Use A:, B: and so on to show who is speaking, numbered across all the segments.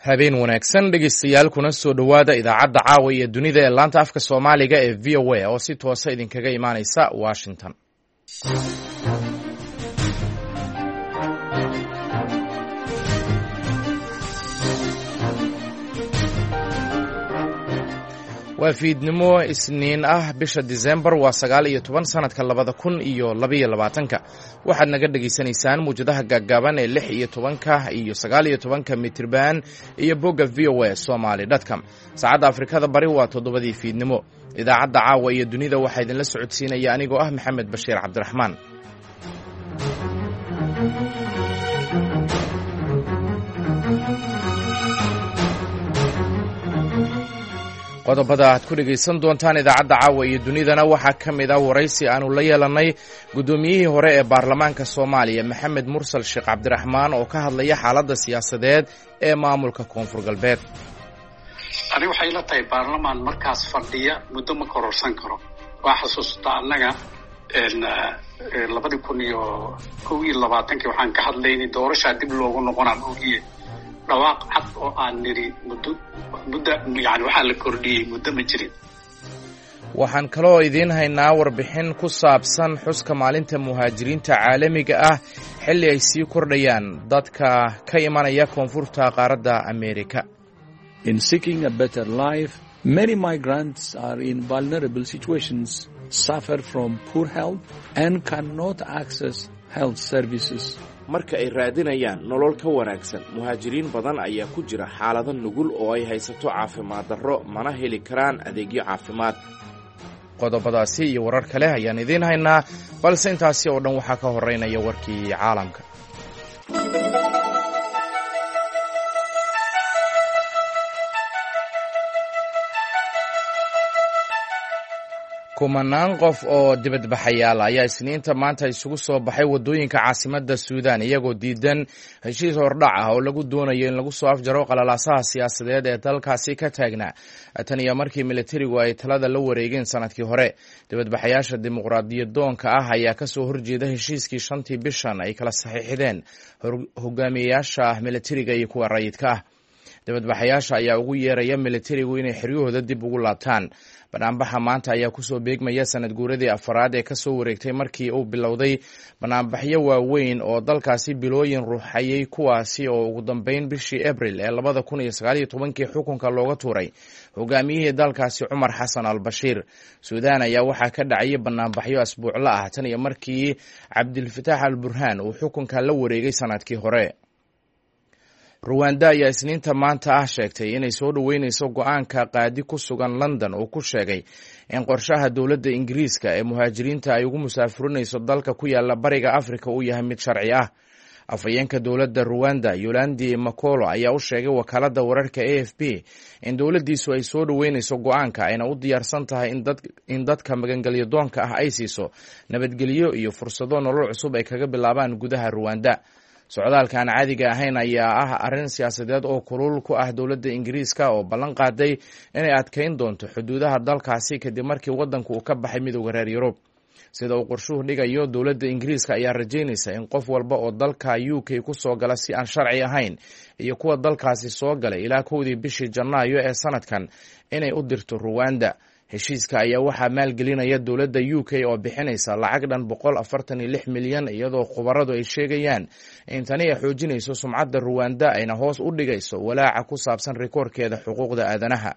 A: habeen wanaagsan dhegeystayaal kuna soo dhowaada idaacadda caawa iyo dunida ee laanta afka soomaaliga ee v o a oo si toosa idinkaga imaaneysa washington. waa fiidnimo isniin ah bisha Diseembar waa 19 sanadka 2022 waxaad naga dhageysanaysaan muujadaha gaagaaban ee 16 iyo 19 mitirban iyo bogga voasomali.com. saacadda Afrikada Bari waa 7 fiidnimo. idaacadda caawa iyo dunida waxaa idinla socodsiinaya anigoo ah Maxamed Bashiir Cabdiraxmaan. qodobada aad ku dhegaysan doontaan idaacadda caawa iyo dunidana waxaa ka mid ah waraysi aanu la yeelanay guddoomiyihii hore ee baarlamaanka Soomaaliya Maxamed Mursal Sheekh Cabdiraxmaan oo ka hadlaya xaaladda siyaasadeed ee maamulka Koonfur Galbeed.
B: Ani waxay la tahay baarlamaan markaas fadhiya muddo ma kororsan karo. Waa xasuustaa annaga 2021 waxaan ka hadlaynay doorasho dib loogu noqonaa ogiye dhawaaq cad oo aan niri muddo yani waxaa la kordhiyey muddo ma jirin.
A: waxaan kaloo idiin haynaa warbixin ku saabsan xuska maalinta muhaajiriinta caalamiga ah xilli ay sii kordhayaan dadka ka imanaya koonfurta qaaradda Ameerika.
C: In seeking a better life, many migrants are in vulnerable situations, suffer from poor health and cannot access health services.
D: marka ay raadinayaan nolol ka wanaagsan muhaajiriin badan ayaa ku jira xaalado nugul oo ay haysato caafimaad darro mana heli karaan adeegyo caafimaad.
A: qodobadaasi iyo warar kale ayaan idiin haynaa balse intaasi oo dhan waxaa ka horeynaya warkii caalamka. kumanaan qof oo dibadbaxayaal ayaa isniinta maanta isugu soo baxay waddooyinka caasimadda Suudaan iyagoo diidan heshiis hordhac ah oo lagu doonayo in lagu soo afjaro qalalaasaha siyaasadeed ee dalkaasi ka taagnaa tan iyo markii militarigu ay talada la wareegeen sanadkii hore. dibadbaxayaasha dimuqraadiyadoonka ah ayaa ka soo horjeeda heshiiskii 5tii bishan ay kala saxiixdeen hogaamiyayaasha militariga iyo kuwa rayidka ah. dibadbaxayaasha ayaa ugu yeeraya militarigu inay xeryahooda dib ugu laabtaan. banaanbaxa maanta ayaa kusoo beegmaya sanad guuradii afaraad ee kasoo wareegtay markii uu bilowday banaanbaxyo waaweyn oo dalkaasi bilooyin ruuxayay kuwaasi oo ugu dambeyn bishii Abril ee 2019 xukunka looga tuuray hogaamiyihii dalkaasi Cumar Xasan al-Bashir. Suudaan ayaa waxaa ka dhacay banaanbaxyo asbuucla ah tan iyo markii Cabdilfataax al-Burhaan uu xukunka la wareegay sanadkii hore. Rwanda ayaa isniinta maanta ah sheegtay inay soo dhaweynayso go'aanka qaadi ku sugan London oo ku sheegay in qorshaha dowladda Ingiriiska ee muhaajiriinta ay ugu musaafurinayso dalka ku yaala bariga Afrika uu yahay mid sharci ah. afhayeenka dowladda Rwanda Yolandi Makolo ayaa u sheegay wakaaladda wararka AFP in dowladdiisu ay soo dhaweynayso go'aanka ayna u diyaarsan tahay in dadka magangelyo doonka ah ay siiso nabadgelyo iyo fursado nolol cusub ay kaga bilaabaan gudaha Rwanda. socdaalka aan caadiga ahayn ayaa ah arrin siyaasadeed oo kulul ku ah dowladda Ingiriiska oo ballan qaaday inay adkeyn doonto xuduudaha dalkaasi kadib markii waddanku uu ka baxay midowga reer Yurub. sida uu qorshuhu dhigayo dowladda Ingiriiska ayaa rajaynaysa in qof walba oo dalka UK ku soo gala si aan sharci ahayn iyo kuwa dalkaasi soo galay ilaa 1 bishii Janaayo ee sanadkan inay u dirto Rwanda. heshiiska ayaa waxaa maalgelinaya dowladda UK oo bixinaysa lacag dhan 146 milyan iyadoo khubaradu ay sheegayaan in tani ay xoojinayso sumcadda Rwanda ayna hoos u dhigayso walaaca ku saabsan rikoorkeeda xuquuqda aadanaha.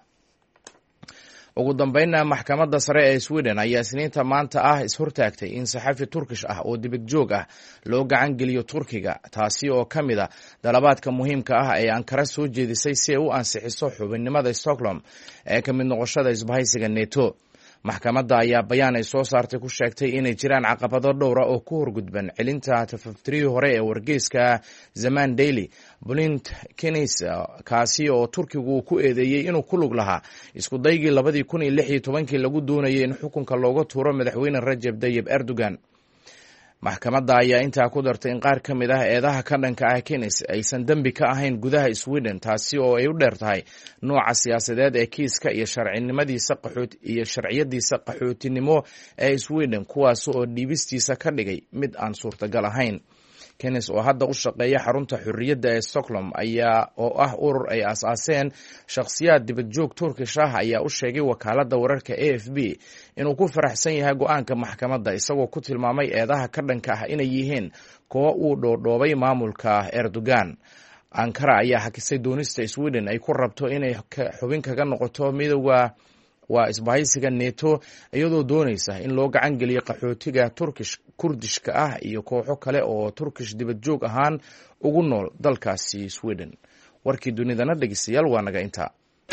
A: ugu dambeynna maxkamadda sare ee Sweden ayaa isniinta maanta ah ishortaagtay in saxafi Turkish ah oo dibad joog ah loo gacan geliyo Turkiga, taasi oo ka mid ah dalabaadka muhiimka ah ee Ankara soo jeedisay si ay u ansixiso xubinnimada Stockholm ee ka mid noqoshada isbahaysiga NATO. maxkamadda ayaa bayaan ay soo saartay ku sheegtay inay jiraan caqabado dhowr ah oo ku horgudban celinta tafaftirihii hore ee wargeyska Zaman Daily Bülent Kenis, kaasi oo Turkigu ku eedeeyay inuu ku lug lahaa isku daygii 2016 lagu doonayay in xukunka looga tuuro madaxweyne Recep Tayyip Erdogan. maxkamadda ayaa intaa ku dartay in qaar ka mid ah eedaha ka dhanka ah Kenis aysan dambi ka ahayn gudaha Sweden, taasi oo ay u dheer tahay nooca siyaasadeed ee kiiska iyo sharciyadiisa qaxootinimo ee Sweden, kuwaas oo dhiibistiisa ka dhigay mid aan suurtagal ahayn. Kenes oo hadda u shaqeeya xarunta xurriyadda ee Stockholm oo ah urur ay aasaaseen shakhsiyaad dibadjoog Turkish ah ayaa u sheegay wakaaladda wararka AFP inuu ku faraxsan yahay go'aanka maxkamadda isagoo ku tilmaamay eedaha ka dhanka ah inay yihiin kuwa uu dhoodhoobay maamulka Erdogan. Ankara ayaa hakisay doonista Sweden ay ku rabto inay xubin kaga noqoto midowga waa isbahaysiga NATO iyadoo doonaysa in loo gacan geliyo qaxootiga Kurdishka ah iyo kooxo kale oo Turkish dibadjoog ahaan ugu nool dalkaasi Sweden. Warkii dunidana dhegeystayaal waa naga intaa.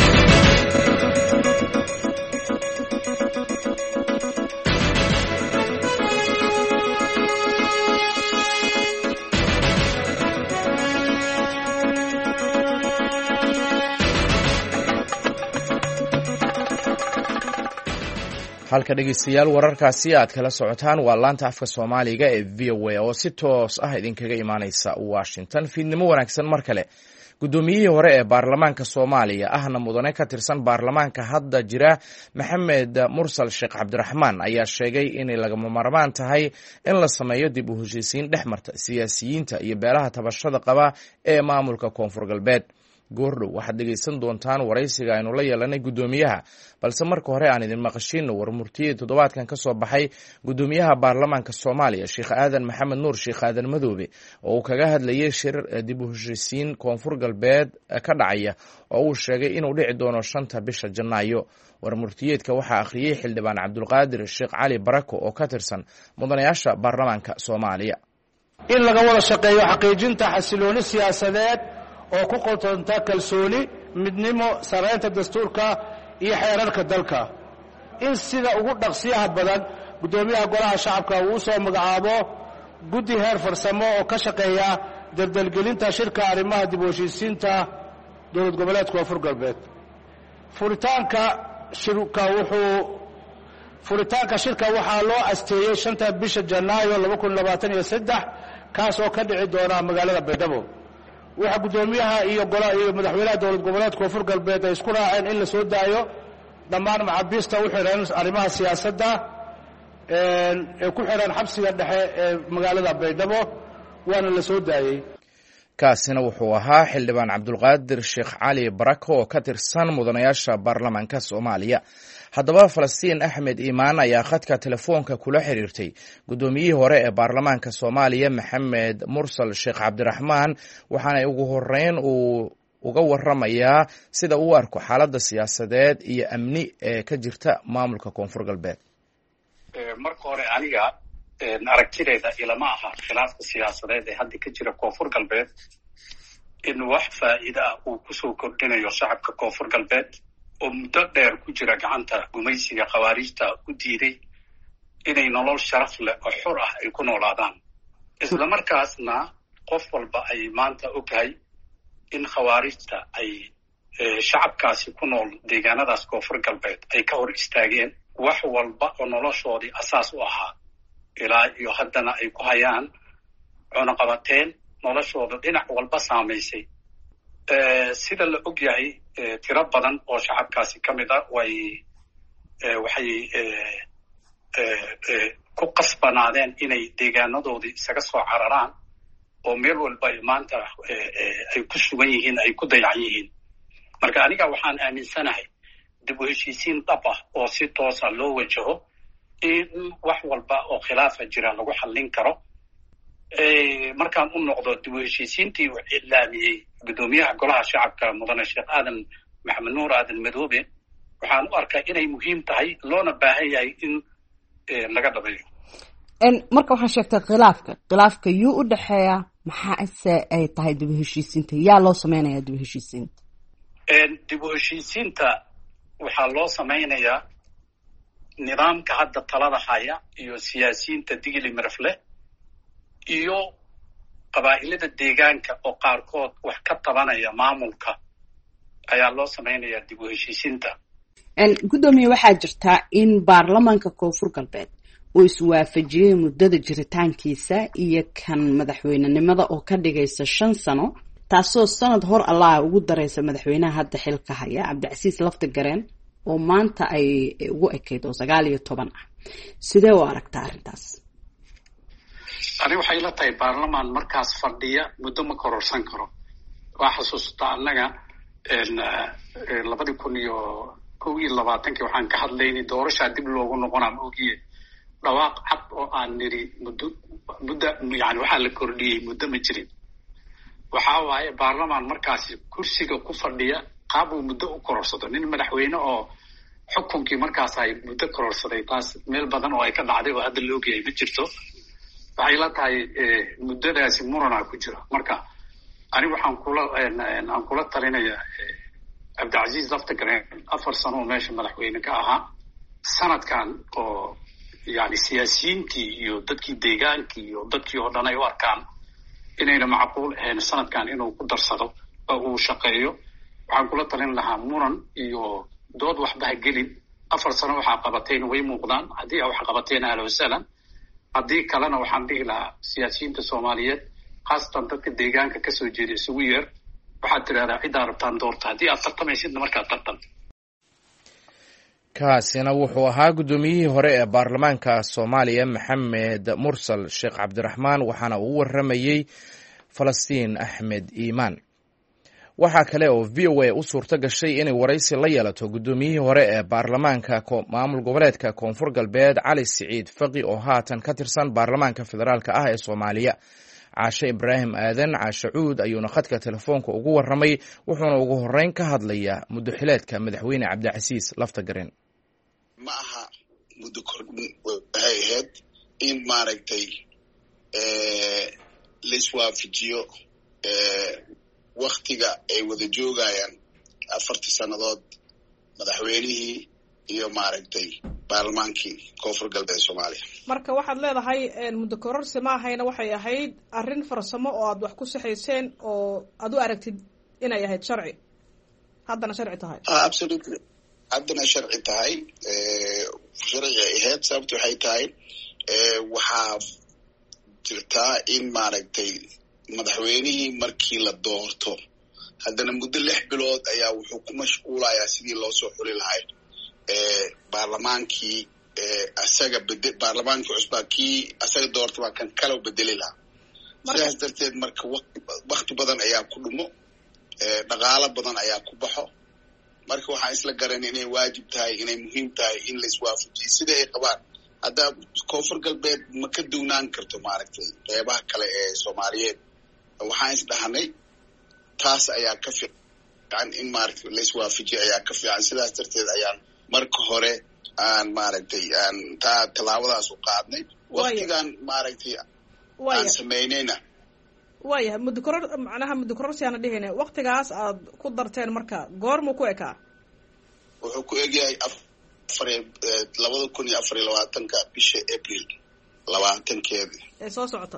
A: halka dhegeystayaal wararkaasi aad kala socotaan waa laanta afka Soomaaliga ee VOA oo si toos ah idinkaga imaanaysa Washington. Fiidnimo wanaagsan mar kale. Gudoomiyihii hore ee baarlamaanka Soomaaliya ahna mudane ka tirsan baarlamaanka hadda jira Maxamed Mursal Sheekh Cabdiraxmaan ayaa sheegay in lagama maarmaan tahay in la sameeyo dib u heshiisiin dhexmarta siyaasiyiinta iyo beelaha tabashada qaba ee maamulka Koonfur Galbeed. goordhow waxaad dhegeysan doontaan waraysiga aynu la yeelanay gudoomiyaha balse marka hore aan idin maqashiino war murtiyada toddobaadkan ka soo baxay gudoomiyaha baarlamaanka Soomaaliya Sheekh Aadan Maxamed Nuur Sheekh Aadan Madoobe oo uu kaga hadlayay shir dib u heshiisiin Koonfur Galbeed ka dhacaya oo uu sheegay inuu dhici doono 5 bisha Janaayo. war murtiyeedka waxaa akhriyay xildhibaan Cabdulqaadir Sheekh Cali Barako oo ka tirsan mudanayaasha baarlamaanka Soomaaliya.
E: in laga wada shaqeeyo xaqiijinta xasilooni siyaasadeed oo ku qotonta kalsooni midnimo sareynta dastuurka iyo xeerarka dalka in sida ugu dhaqsiyaha badan gudoomiyaha golaha shacabka uu soo magacaabo guddi heer farsamo oo ka shaqeeya dardalgelinta shirka arrimaha dib u heshiisiinta dowlad goboleedka Koonfur Galbeed. furitaanka shirka waxaa loo asteeyay 5 bisha Janaayo 2023 kaas oo ka dhici doona magaalada Baydhabo. waxa gudoomiyaha iyo madaxweynaha dowlad goboleedka Koonfur Galbeed ay isku raaceen in la soo daayo dhammaan maxaabiista u xiran arrimaha siyaasadda ee ku xiran xabsiga dhexe ee magaalada Baydhabo waana la soo daayay.
A: kaasina wuxuu ahaa xildhibaan Cabdulqaadir Sheekh Cali Barako oo ka tirsan mudanayaasha baarlamaanka Soomaaliya. haddaba Falastiin Axmed Iimaan ayaa khadka telefoonka kula xiriirtay gudoomiyihii hore ee baarlamaanka Soomaaliya Maxamed Mursal Sheekh Cabdiraxmaan waxaana ugu horeyn uu uga waramayaa sida uu arko xaaladda siyaasadeed iyo amni ee ka jirta maamulka Koonfur Galbeed.
B: marka hore aniga aragtideeda ilama aha khilaafka siyaasadeed ee hadda ka jira Koonfur Galbeed in wax faa'iido ah uu ku soo kordhinayo shacabka Koonfur Galbeed oo muddo dheer ku jira gacanta gumaysiga khawaarijta u diiday inay nolol sharaf leh oo xor ah ay ku noolaadaan. isla markaasna qof walba ay maanta ogahay in khawaarijta ay shacabkaasi ku nool deegaanadaas Koonfur Galbeed ay ka hor istaageen wax walba oo noloshoodii asaas u ahaa ilaa iyo haddana ay ku hayaan cunaqabateen noloshooda dhinac walba saamaysay. sida la og yahay tiro badan oo shacabkaasi ka mid ah waxay ku qasbanaadeen inay deegaanadoodii isaga soo cararaan oo meel walba ay maanta ay ku sugan yihiin ay ku dayacan yihiin. marka aniga waxaan aaminsanahay dib u heshiisiin dhab ah oo si toosa loo wajaho in wax walba oo khilaafa jira lagu xallin karo. markaan u noqdo dib u heshiisiintii uu ilaamiyey gudoomiyaha golaha shacabka mudane Sheekh Aadan Maxamed Nuur Aadan Madoobe waxaan u arkaa inay muhiim tahay loona baahan yahay in laga dhabeeyo.
F: marka waxaan sheegtay khilaafka yuu u dhaxeeya maxaa ay tahay dib u heshiisiinta yaa loo sameeyaa dib u heshiisiinta.
B: dib u heshiisiinta waxaa loo sameynayaa nidaamka hadda talada haya iyo siyaasiyiinta digili mirafle iyo qabaa'ilada deegaanka oo qaarkood wax ka tabanaya maamulka ayaa loo sameynayaa dib u heshiisiinta.
F: gudoomiye waxaa jirta in baarlamaanka Koonfur Galbeed uu iswaafajiyay muddada jiritaankiisa iyo kan madaxweynenimada oo ka dhigaysa 5 sano taasoo sanad hor Allah ugu daraysa madaxweynaha hadda xilka haya Cabdicasiis Laftagareen oo maanta ay ugu ekeyd oo 19 ah. sidee u aragtaa arrintaas?
B: ani waxay la tahay baarlamaan markaas fadhiya muddo ma kororsan karo. waa xasuustaa annaga 2021 waxaan ka hadlaynay doorashaa dib loogu noqonaa ogiye dhawaaq cad oo aan niri muddo yani waxaa la kordhiyey muddo ma jirin. waxaa waaye baarlamaan markaasi kursiga ku fadhiya qaab uu muddo u kororsado. nin madaxweyne oo xukunkii markaas ay muddo kororsaday taas meel badan oo ay ka dhacday oo hadda la ogyahay ma jirto. waxay la tahay muddadaasi muranaa ku jira. marka anigu waxaan kula talinaya cabdicasiis laftagareen 4 sano oo meesha madaxweyne ka ahaa. sanadkan oo yani siyaasiyiintii iyo dadkii deegaankii iyo dadkii oo dhan ay u arkaan inayna macquul ahayn sanadkan inuu ku darsado oo uu shaqeeyo. waxaan kula talin lahaa muran iyo dood waxba ha gelin. 4 sano waxaa qabateen way muuqdaan. haddii a wax qabateen ahlan wasahlan. haddii kalena waxaan dhihi lahaa siyaasiyiinta Soomaaliyeed khaasatan dadka deegaanka kasoo jeeda isugu yeer. waxaad tidhahdaa ciddaa rabtaan doorta. haddii aad tartamaysidna markaad tartan.
A: kaasina wuxuu ahaa guddoomiyihii hore ee baarlamaanka Soomaaliya Maxamed Mursal Sheekh Cabdiraxmaan, waxaana uu waramayey Falastiin Axmed Iimaan. waxaa kale oo VOA u suurto gashay inay waraysi la yeelato guddoomiyihii hore ee baarlamaanka maamul goboleedka Koonfur Galbeed Cali Siciid Faqi oo haatan ka tirsan baarlamaanka federaalka ah ee Soomaaliya. Caashe Ibraahim Aadan Caashe Cuud ayuuna khadka telefoonka ugu waramay, wuxuuna ugu horeyn ka hadlayaa muddo xileedka madaxweyne Cabdicasiis Laftagareen.
G: ma aha muddo kordhin waxay ahayd in maaragtay laiswaafajiyo waktiga ay wada joogayaan 4 sannadood madaxweynihii iyo maaragtay baarlamaankii Koonfur Galbeed Soomaaliya.
H: marka waxaad leedahay muddo kororsi ma ahayna waxay ahayd arrin farsamo oo aad wax ku saxayseen oo aad u aragtid inay ahayd sharci haddana sharci tahay.
G: Absolutely haddana sharci tahay. sharci ahayd sababtu waxay tahay waxaa jirtaa in maaragtay madaxweynihii markii la doorto haddana muddo 6 bilood ayaa wuxuu ku mashquulayaa sidii loo soo xuli lahay baarlamaankii baarlamaankii cusbaa kii asaga doorta baa kan kala bedeli lahaa. sidaas darteed marka wakti badan ayaa ku dhumo, dhaqaalo badan ayaa ku baxo. marka waxaan isla garan inay waajib tahay, inay muhiim tahay in la iswaafajiyo sida ay qabaan. hadda Koonfur Galbeed ma ka duwnaan karto maaragtay qeybaha kale ee Soomaaliyeed. waxaan isdhahanay taas ayaa ka fiican in maaragtay la iswaafajiyo ayaa ka fiican. sidaas darteed ayaan marka hore aan maaragtay aan tallaabadaas u qaadnay. waqtigan maaragtay aan samaynayna
H: waayahay muddo kororsi aan dhihine waqtigaas aad ku darteen marka goormuu ku ekaa?
G: wuxuu ku egyahay 2024 bisha April 20
H: ee soo socota.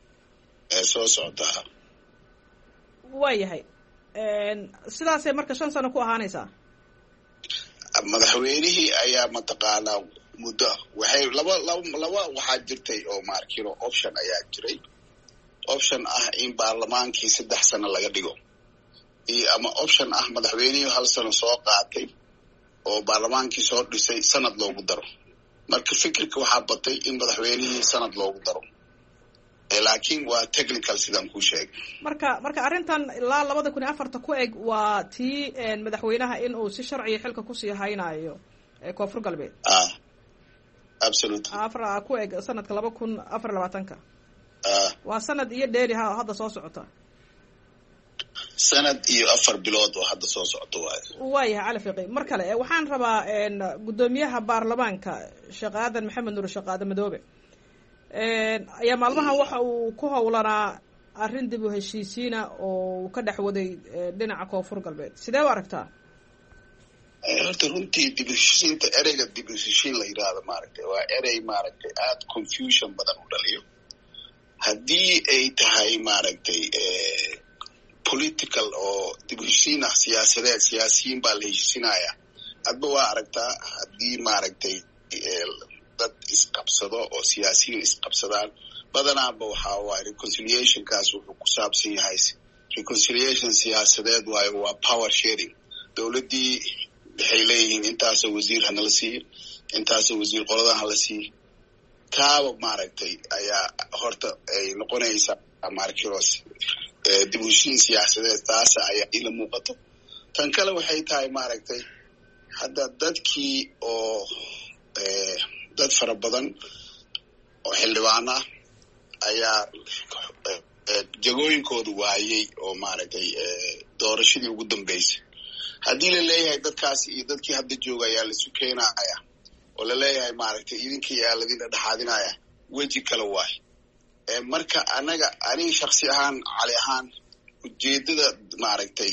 H: waayahay sidaasay marka 5 sano ku ahaanaysaa.
G: madaxweynihii ayaa mataqaanaa muddo waxay laba waxaa jirtay oo maarkino option ayaa jiray. option ah in baarlamaankii 3 sano laga dhigo, iyo ama option ah madaxweynihii 1 sano soo qaatay oo baarlamaankii soo dhisay sanad loogu daro. marka fikirka waxaa batay in madaxweynihii sanad loogu daro, laakiin waa technical sidaan ku sheegay.
H: marka arrintan ilaa 2004 ku eg waa tii madaxweynaha in uu si sharci xilka ku sii haynayo Koonfur Galbeed.
G: Absolutely.
H: ku eg sanadka 2024. waa sanad iyo dheeri hadda soo socota.
G: sanad iyo 4 bilood oo hadda soo socota
H: waayahay Cali Fiqi. mar kale waxaan rabaa gudoomiyaha baarlamaanka Sheekh Aadan Maxamed Nuur Sheekh Aadan Madoobe ayaa maalmahan waxa uu ku howlanaa arrin dib u heshiisiina oo ka dhex waday dhinaca Koonfur Galbeed. sidee u aragtaa?
G: horta runtii dib u heshiisiinta ereyga dib u heshiisiin la yiraahdo maaragtay waa erey maaragtay aad confusion badan u dhaliyo. haddii ay tahay maaragtay political oo dib u heshiisiin ah siyaasiyiin baa la heshiisinaya. hadba waa aragtaa haddii maaragtay dad isqabsado oo siyaasiyiin isqabsadaan badanaaba waxaa waaye reconciliationkaas wuxuu ku saabsan yahay reconciliation siyaasadeed waayo waa power sharing. dowladdii waxay leeyihiin intaasoo wasiir hanala siiyo, intaasoo wasiir qoladan hala siiyo. taaba maaragtay ayaa horta ay noqonaysa markiros dib u heshiin siyaasadeed taasa ayaa ila muuqato. tan kale waxay tahay maaragtay hadda dadkii oo dad fara badan oo xildhibaan ah ayaa jagooyinkooda waayey oo maaragtay doorashadii ugu dambeysay. haddii la leeyahay dadkaas iyo dadkii hadda jooga ayaa laisu keenaya oo la leeyahay maaragtay idinkii ayaa ladin dhexaadinaya weji kale waay. marka aniga shaksi ahaan cali ahaan ujeedada maaragtay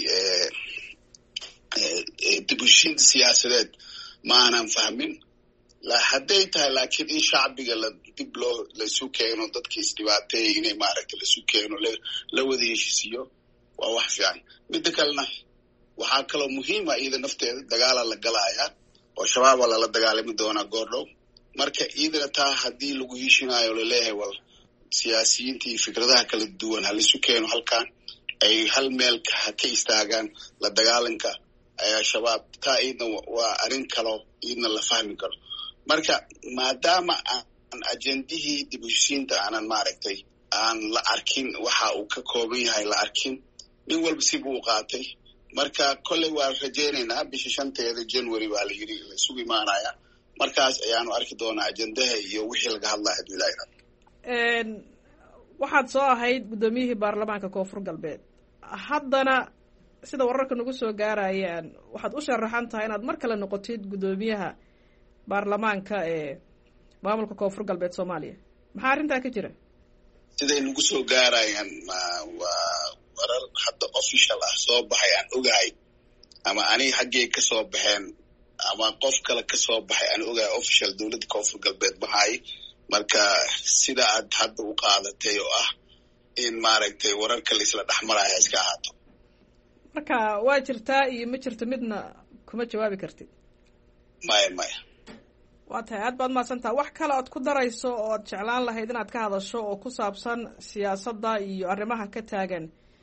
G: dib u heshiinta siyaasadeed ma aanan fahmin. hadday tahay laakiin in shacbiga dib laisu keeno dadkii isdhibaateeyay inay maaragtay laisu keeno la wada heshisiiyo waa wax fiican. midda kalena waxaa kaloo muhiima iyada nafteeda dagaala la galaaya oo shabaaba lala dagaalami doonaa goordhow. marka iyadana taa haddii lagu heshinayo laleeyahay wal siyaasiyiinta iyo fikradaha kala duwan halaisu keeno halkan ay hal meel ka istaagaan la dagaalanka shabaab, taa iyadna waa arrin kaloo iyadna la fahmi karo. marka maadaama aan ajendihii dib u heshiinta aanan maaragtay aan la arkin waxa uu ka kooban yahay la arkin, nin walba sibuu u qaatay. marka kolley waan rajaynaynaa bisha 5 January baa la yidhi la isugu imaanaya. markaas ayaanu arki doonaa ajendaha iyo wixii laga hadlaya hadduu ilaahay rabo.
H: waxaad soo ahayd guddoomiyihii baarlamaanka koonfur galbeed, haddana sida wararka nagu soo gaarayaan waxaad u sharaxan tahay inaad mar kale noqotid guddoomiyaha baarlamaanka ee maamulka koonfur galbeed Soomaaliya. maxaa arrintaa ka jira?
G: siday nagu soo gaarayaan waa warar hadda official ah soo baxay aan ogahay, ama aniga xaggee ka soo baxeen ama qof kale ka soo baxay aan ogahay. official dowladda koonfur galbeed mahay. marka sida aad hadda u qaadatay oo ah in maaragtay wararka laisla dhexmaraya iska ahaato.
H: marka waa jirtaa iyo ma jirto midna kuma jawaabi kartid?
G: maya
H: waa tahay aad baad mahadsantaha. wax kale ood ku darayso oo ad jeclaan lahayd inaad ka hadasho oo ku saabsan siyaasadda iyo arrimaha ka taagan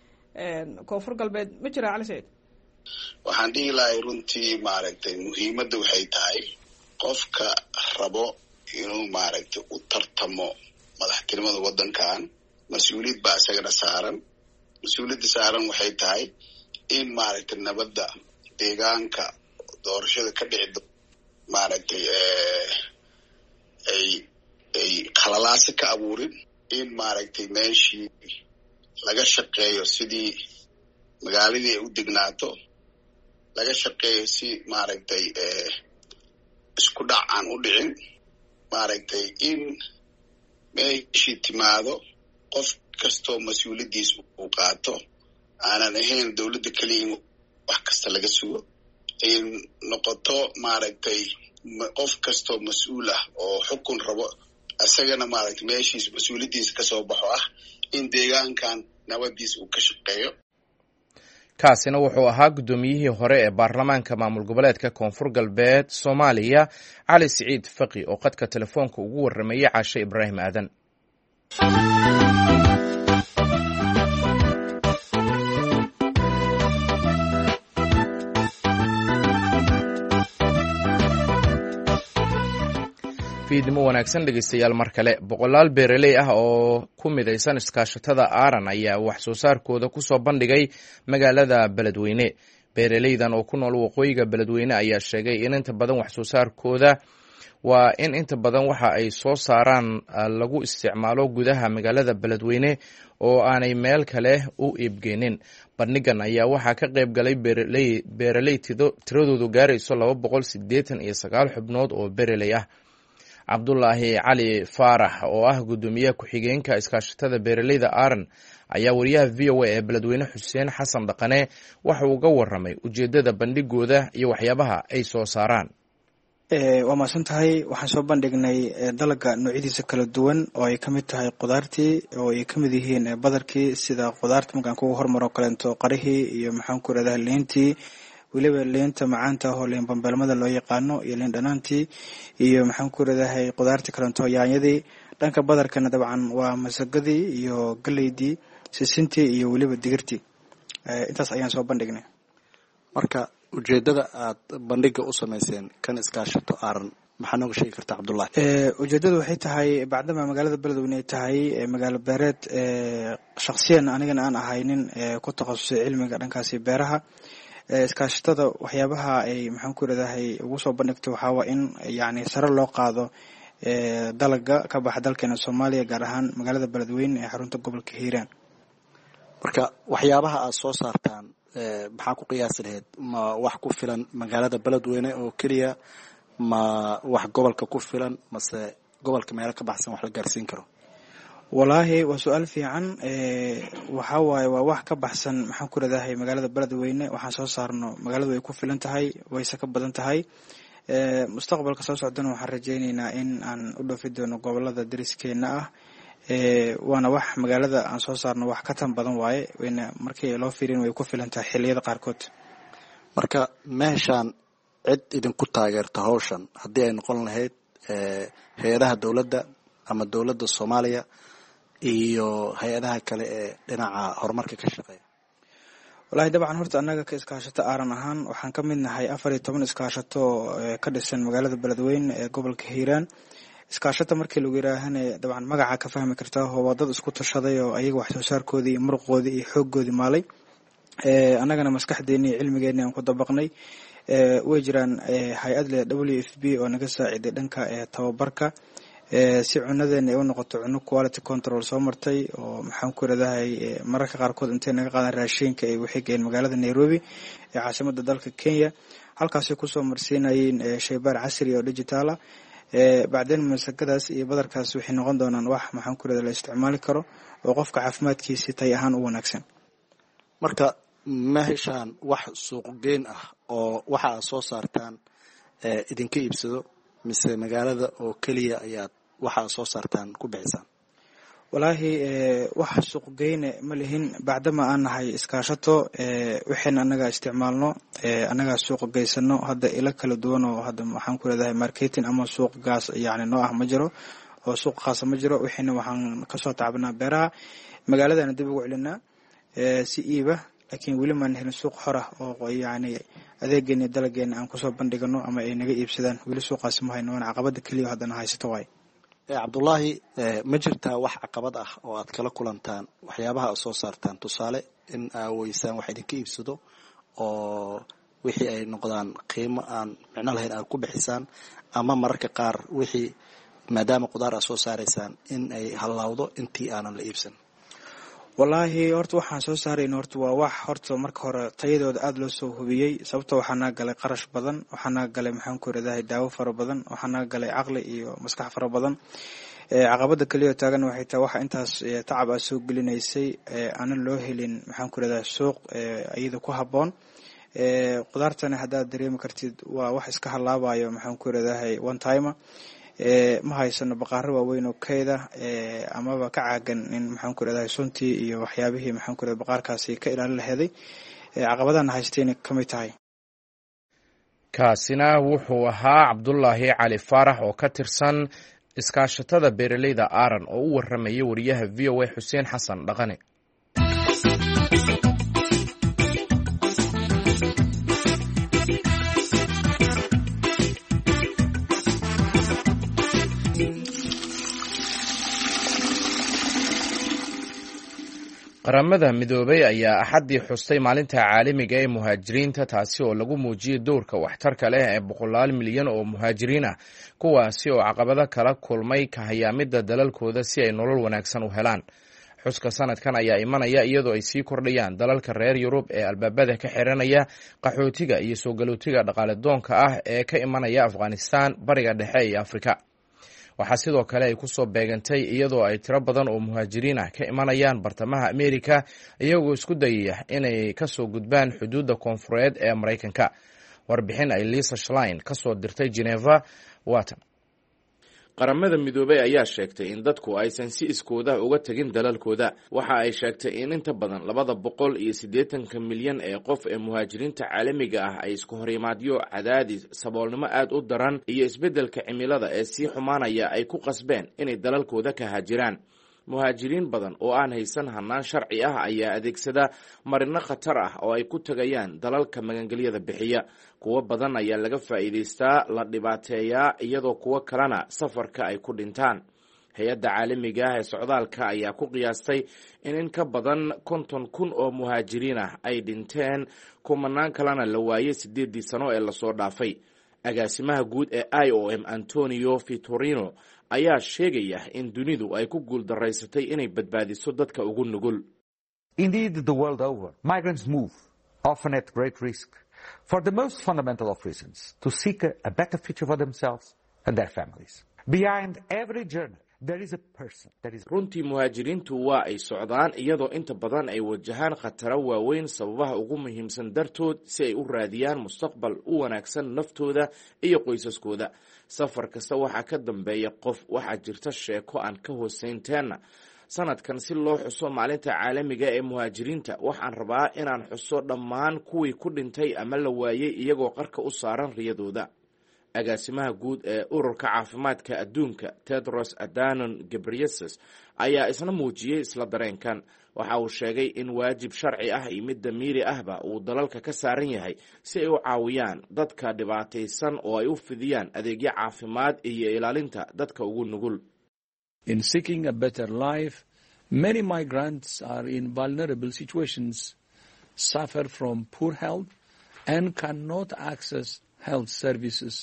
H: koonfur galbeed ma jira cali saciid?
G: waxaan dhihi lahay runtii maaragtay muhiimadda waxay tahay qofka rabo inuu maaragtay u tartamo madaxtinimada waddankan mas-uuliyad baa isagana saaran. mas-uuliyadda saaran waxay tahay in maaragtay nabadda deegaanka doorashada ka dhici maaragtay ay khalalaasa ka abuurin, in maaragtay meeshii laga shaqeeyo sidii magaaladii ay u degnaato, laga shaqeeyo si maaragtay isku dhac aan u dhicin, maaragtay in meeshii timaado qof kastoo mas-uuliyaddiis uu qaato, aanan ahayn dowladda keliya in wax kasta laga sugo, in noqoto maaragtay qof kastoo mas-uul ah oo xukun rabo isagana maaragtay meeshiis mas-uuliyaddiisa kasoo baxo ah in deegaankan nabadiis uu ka shaqeeyo.
A: kaasina wuxuu ahaa guddoomiyihii hore ee baarlamaanka maamul goboleedka koonfur galbeed Soomaaliya Cali Siciid Faqi oo qadka telefoonka ugu warramayay Caashe Ibraahim Aadan. fiidnimo wanaagsan dhegeystayaal mar kale. boqolaal beeraley ah oo ku midaysan iskaashatada Aaran ayaa wax soo saarkooda ku soo bandhigay magaalada Beledweyne. beeraleydan oo ku nool waqooyiga Beledweyne ayaa sheegay in inta badan wax soo saarkooda waa in inta badan waxa ay soo saaraan lagu isticmaalo gudaha magaalada Beledweyne oo aanay meel kale u iibgeynin. bandhigan ayaa waxaa ka qayb galay beeraley tiradoodu gaarayso 289 xubnood oo beeraley ah. Cabdulaahi Cali Faarax oo ah guddoomiyaha ku-xigeenka iskaashatada beeraleyda Aaran ayaa wariyaha VOA ee Beledweyne Xuseen Xasan Dhaqane waxa uu uga warramay ujeedada bandhigooda iyo waxyaabaha ay soo saaraan.
I: waa mahadsan tahay. waxaan soo bandhignay dalagga noocyadiisa kala duwan oo ay ka mid tahay qudaartii oo ay ka mid yihiin badarkii, sida qudaarta markaan kugu hormaro kaleento qarihii iyo maxaan ku irahdaa liintii, weliba liinta macaanta oo liin bambeelmada loo yaqaano, iyo liin dhanaantii, iyo maxaan ku irahdahay qudaartii kaleento yaanyadii. dhanka badarkana dabcan waa masagadii iyo galeydii, sisintii iyo weliba digirtii. intaas ayaan soo bandhignay.
J: marka ujeedada aad bandhiga u samayseen kan iskaashato Aaran maxaa nooga sheegi kartaa cabdullahi?
I: ujeedadu waxay tahay bacdama magaalada beledweyne ay tahay magaalo beereed, shaksiyan anigana aan ahaynin ku takhasusay cilmiga dhankaasi beeraha. Iskaashatada waxyaabaha ay maxaan ku iradahay ugu soo bandhigtay waxaa waa in yani sare loo qaado dalaga ka baxa dalkeena Soomaaliya, gaar ahaan magaalada beledweyne ee xarunta gobolka Hiiraan.
J: Marka waxyaabaha aad soo saartaan maxaa ku qiyaasi lahayd? Ma wax ku filan magaalada beledweyne oo keliya, ma wax gobolka ku filan, mase gobolka meelo ka baxsan wax la gaarsiin karo?
I: Wallaahi waa su-aal fiican. Waxaa waaye waa wax ka baxsan maxaan ku iradahay magaalada beledweyne. Waxaan soo saarno magaaladu way ku filan tahay, wayse ka badan tahay. Mustaqbalka soo socdana waxaan rajaynaynaa in aan u dhoofi doono gobolada deriskeena ah. Waana wax magaalada aan soo saarno wax ka tan badan waaye, wayna markii loo fiirin way ku filan tahay xilliyada qaarkood.
J: Marka meeshaan cid idinku taageerta hawshan haddii ay noqon lahayd hay-adaha dowladda ama dowladda Soomaaliya iyo hay-adaha kale ee dhinaca horumarka ka shaqeeya? Wallahi dabcan horta annaga ka iskaashato aaran ahaan waxaan ka mid nahay 14 iskaashato ka dhisan magaalada beledweyne ee gobolka Hiiraan. Iskaashata markii lagu yiraahdo dabcan magaca ka fahmi kartaa waa dad isku tashaday oo ayaga wax soo saarkoodii iyo muruqoodii iyo xooggoodii maalay. Annagana maskaxdeena iyo cilmigeena aan ku dabaqnay. Way jiraan hay-ad leh WFP oo naga saaciday dhanka tababarka si cunadeena ay u noqoto cunno quality control soo martay, oo maxaan ku iradahay mararka qaarkood intay naga qaadan raashinka ay waxay geeyeen magaalada Nairobi ee caasimadda dalka Kenya. halkaasay kusoo marsiinayeen shaybaar casri oo digital ah. Bacdeen masakadaas iyo badarkaas waxay noqon doonaan wax maxaan ku leeyahay la isticmaali karo oo qofka caafimaadkiisa tay ahaan u wanaagsan. Marka ma heshaan wax suuq geyn ah oo waxa aad soo saartaan idinka iibsado, mise magaalada oo kaliya ayaad waxa aad soo saartaan ku bixisaan?
I: Wallaahi wax suuq geyn ma lihin, bacdama aan nahay iskaashato waxaan anaga isticmaalno anaga suuq geysano. Hadda ila kala duwan oo hadda waxaan ku leeyahay marketing ama suuq gaas yani noo ah ma jiro, oo suuq khaas ma jiro. waxaan ka soo taabnaa beeraha magaaladana dib ugu celinaa si iiba, laakiin weli ma helin suuq xor ah oo yani adeegeena dalageena aan ku soo bandhigano ama ay naga iibsadaan. Weli suuqaas ma hayno, caqabada kaliya hadana haysato waay.
J: Cabdullaahi, ma jirtaa wax caqabad ah oo aad kala kulantaan waxyaabaha aad soo saartaan? Tusaale in aad weysaan wax idinka iibsado oo wixii ay noqdaan qiimo aan micno lahayn aad ku bixisaan, ama mararka qaar wixii maadaama qudaar aad soo saaraysaan in ay halaawdo intii aanan la iibsan?
I: Wallaahi horta waxaan soo saarayno horta waa wax horta marka hore tayadooda aad loo soo hubiyey. Sababtoo waxaana galay qarash badan, waxaana galay maxaan ku iradahay daawo fara badan, waxaana galay caqli iyo maskax fara badan. Caqabada kaliya taagan waxay tahay waxa intaas tacab aad soo gelinaysay aanan loo helin maxaan ku iradahay suuq iyada ku habboon. Qudaartana haddaad dareemi kartid waa wax iska halaabayo maxaan ku iradahay one time. Ma haysano baqaaro waaweyn oo keeda amaba ka caagan in maxaan ku iradahay suntii iyo waxyaabihii maxaan ku iradahay baqaarkaasi ka ilaalin laheeday. Caqabadaana haysteen kamid tahay.
A: kaasina wuxuu ahaa Cabdullaahi Cali Faarax oo ka tirsan iskaashatada beeraleyda Aaran oo u waramayay wariyaha VOA Xuseen Xasan Dhaqane. qaramada midoobay ayaa axaddii xustay maalinta caalamiga ee muhaajiriinta, taasi oo lagu muujiyey doorka waxtarka leh ee 100 milyan oo muhaajiriin ah, kuwaasi oo caqabado kala kulmay ka hayaamidda dalalkooda si ay nolol wanaagsan u helaan. xuska sanadkan ayaa imanaya iyadoo ay sii kordhayaan dalalka reer Yurub ee albaabada ka xiranaya qaxootiga iyo soo galootiga dhaqaale doonka ah ee ka imanaya Afghanistan, Bariga Dhexe iyo Afrika. waxaa sidoo kale ay ku soo beegantay iyadoo ay tiro badan oo muhaajiriin ah ka imanayaan bartamaha Ameerika, iyagoo isku dayaya inay ka soo gudbaan xuduudda koonfureed ee Maraykanka. warbixin ay Lisa Schlein ka soo dirtay Geneva waatan.
D: qaramada midoobay ayaa sheegtay in dadku aysan si iskooda uga tagin dalalkooda. waxa ay sheegtay in inta badan 280 milyan ee qof ee muhaajiriinta caalamiga ah ay isku horimaadyo, cadaadis, saboolnimo aad u daran iyo isbeddelka cimilada ee sii xumaanaya ay ku qasbeen inay dalalkooda ka haajiraan. muhaajiriin badan oo aan haysan hannaan sharci ah ayaa adeegsada marino khatar ah oo ay ku tegayaan dalalka magangelyada bixiya. kuwo badan ayaa laga faa'iidaystaa, la dhibaateeyaa, iyadoo kuwo kalena safarka ay ku dhintaan. hay-adda caalamiga ah ee socdaalka ayaa ku qiyaastay in ka badan 50,000 oo muhaajiriin ah ay dhinteen, kumanaan kalena la waayey 8 sano ee lasoo dhaafay. agaasimaha guud ee IOM Antonio Vitorino ayaa sheegaya in dunidu ay ku guuldaraysatay inay badbaadiso dadka ugu nugul.
K: Indeed, the world over, migrants move, often at great risk, for the most fundamental of reasons, to seek a better future for themselves and their families. Behind every journey, there is a person that is...
D: runtii muhaajiriintu waa ay socdaan, iyadoo inta badan ay wajahaan khataro waaweyn sababaha ugu muhiimsan dartood, si ay u raadiyaan mustaqbal u wanaagsan naftooda iyo qoysaskooda. safar kasta waxaa ka dambeeya qof. waxaa jirta sheeko aan ka hoosaynteena. sanadkan si loo xuso maalinta caalamiga ee muhaajiriinta, waxaan rabaa inaan xuso dhammaan kuwii ku dhintay ama la waayey iyagoo qarka u saaran riyadooda. agaasimaha guud ee ururka caafimaadka adduunka Tedros Adhanom Ghebreyesus ayaa isna muujiyey isla dareenkan. waxa uu sheegay in waajib sharci ah iyo mid damiiri ahba uu dalalka ka saaran yahay si ay u caawiyaan dadka dhibaataysan oo ay u fidiyaan adeegyo caafimaad iyo ilaalinta dadka ugu nugul.
C: In seeking a better life, many migrants are in vulnerable situations, suffer from poor health, and cannot access health services.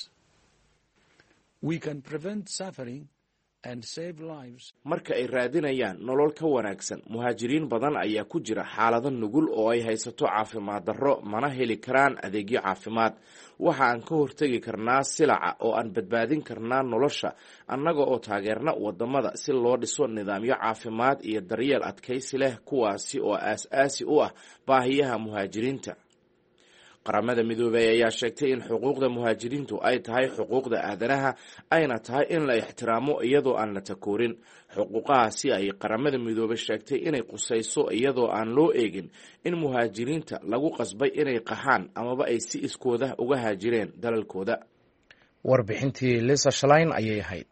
C: We can prevent suffering and save lives.
D: marka ay raadinayaan nolol ka wanaagsan, muhaajiriin badan ayaa ku jira xaalado nugul oo ay haysato caafimaad darro, mana heli karaan adeegyo caafimaad. waxa aan ka hortegi karnaa silaca oo aan badbaadin karnaa nolosha annaga oo taageerna wadamada si loo dhiso nidaamyo caafimaad iyo daryeel adkaysi leh, kuwaasi oo aas-aasi u ah baahiyaha muhaajiriinta. qaramada midoobay ayaa sheegtay in xuquuqda muhaajiriintu ay tahay xuquuqda aadanaha, ayna tahay in la ixtiraamo iyadoo aan la takoorin. xuquuqahaasi ay qaramada midoobay sheegtay inay qusayso iyadoo aan loo eegin in muhaajiriinta lagu qasbay inay qaxaan amaba ay si iskooda uga haajireen dalalkooda.
A: warbixintii Lisa Schlein ayay ahayd.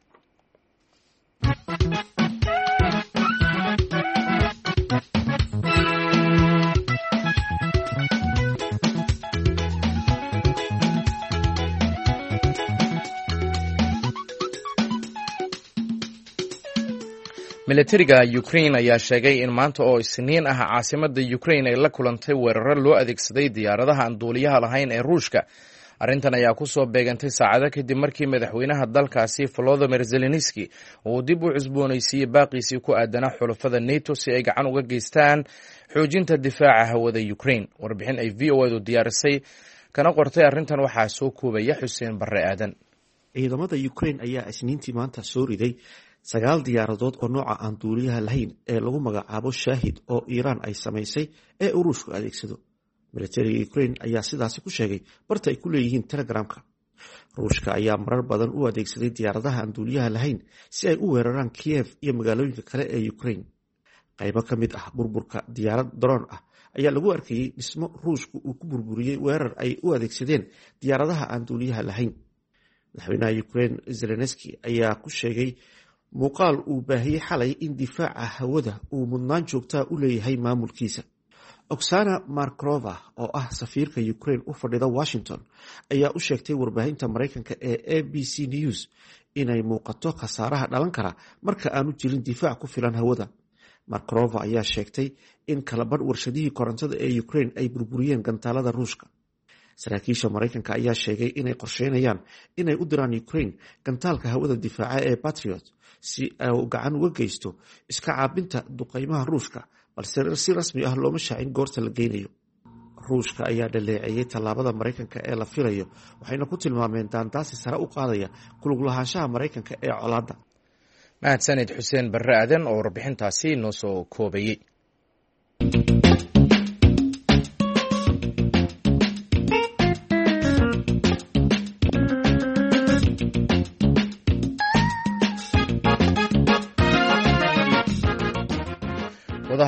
A: militariga Ukraine ayaa sheegay in maanta oo Isniin ah caasimadda Ukraine ay la kulantay weerar loo adeegsaday diyaaradaha aan duuliyaha lahayn ee Ruushka. arrintan ayaa ku soo beegantay saacado kadib markii madaxweynaha dalkaasi Volodymyr Zelensky uu dib u cusboonaysiiyey baaqiisii ku aadanaa xulafada NATO si ay gacan uga geystaan xoojinta difaaca hawada Ukraine. warbixin ay VOA-du diyaarisay kana qortay arrintan waxaa soo koobaya Xuseen Barre Aadan.
L: ciidamada Ukraine ayaa Isniintii maanta soo riday 9 diyaaradood oo nooca aan duuliyaha lahayn ee lagu magacaabo Shaahid oo Iiraan ay samaysay ee Ruushku adeegsado. militariga Ukraine ayaa sidaasi ku sheegay barta ay ku leeyihiin Telegramka. Ruushka ayaa marar badan u adeegsaday diyaaradaha aan duuliyaha lahayn si ay u weeraraan Kiev iyo magaalooyinka kale ee Ukraine. qaybo ka mid ah burburka diyaarad drone ah ayaa lagu arkayay dhismo Ruushku uu ku burburiyey weerar ay u adeegsadeen diyaaradaha aan duuliyaha lahayn. madaxweynaha Ukraine Zelensky ayaa ku sheegay muuqaal uu baahiyey xalay in difaaca hawada uu mudnaan joogtaa u leeyahay maamulkiisa. Oksana Markrova oo ah safiirka Ukraine u fadhida Washington ayaa u sheegtay warbaahinta Mareykanka ee ABC News inay muuqato khasaaraha dhalan kara marka aanu jirin difaac ku filan hawada. Markrova ayaa sheegtay in kala badh warshadihii korontada ee Ukraine ay burburiyeen gantaalada Ruushka. saraakiisha Mareykanka ayaa sheegay inay qorsheynayaan inay u diraan Ukraine gantaalka hawada difaaca ee Patriot si ay gacan uga geysto iska caabinta duqeymaha Ruushka, balse si rasmi ah looma shaacin goorta la geynayo. Ruushka ayaa dhaleeceeyay tallaabada Mareykanka ee la filayo, waxayna ku tilmaameen daandaasi sare u qaadaya ku lug lahaanshaha Mareykanka ee colaadda.
A: mahadsanid Xuseen Barre Aadan oo warbixintaasi noo soo koobayey.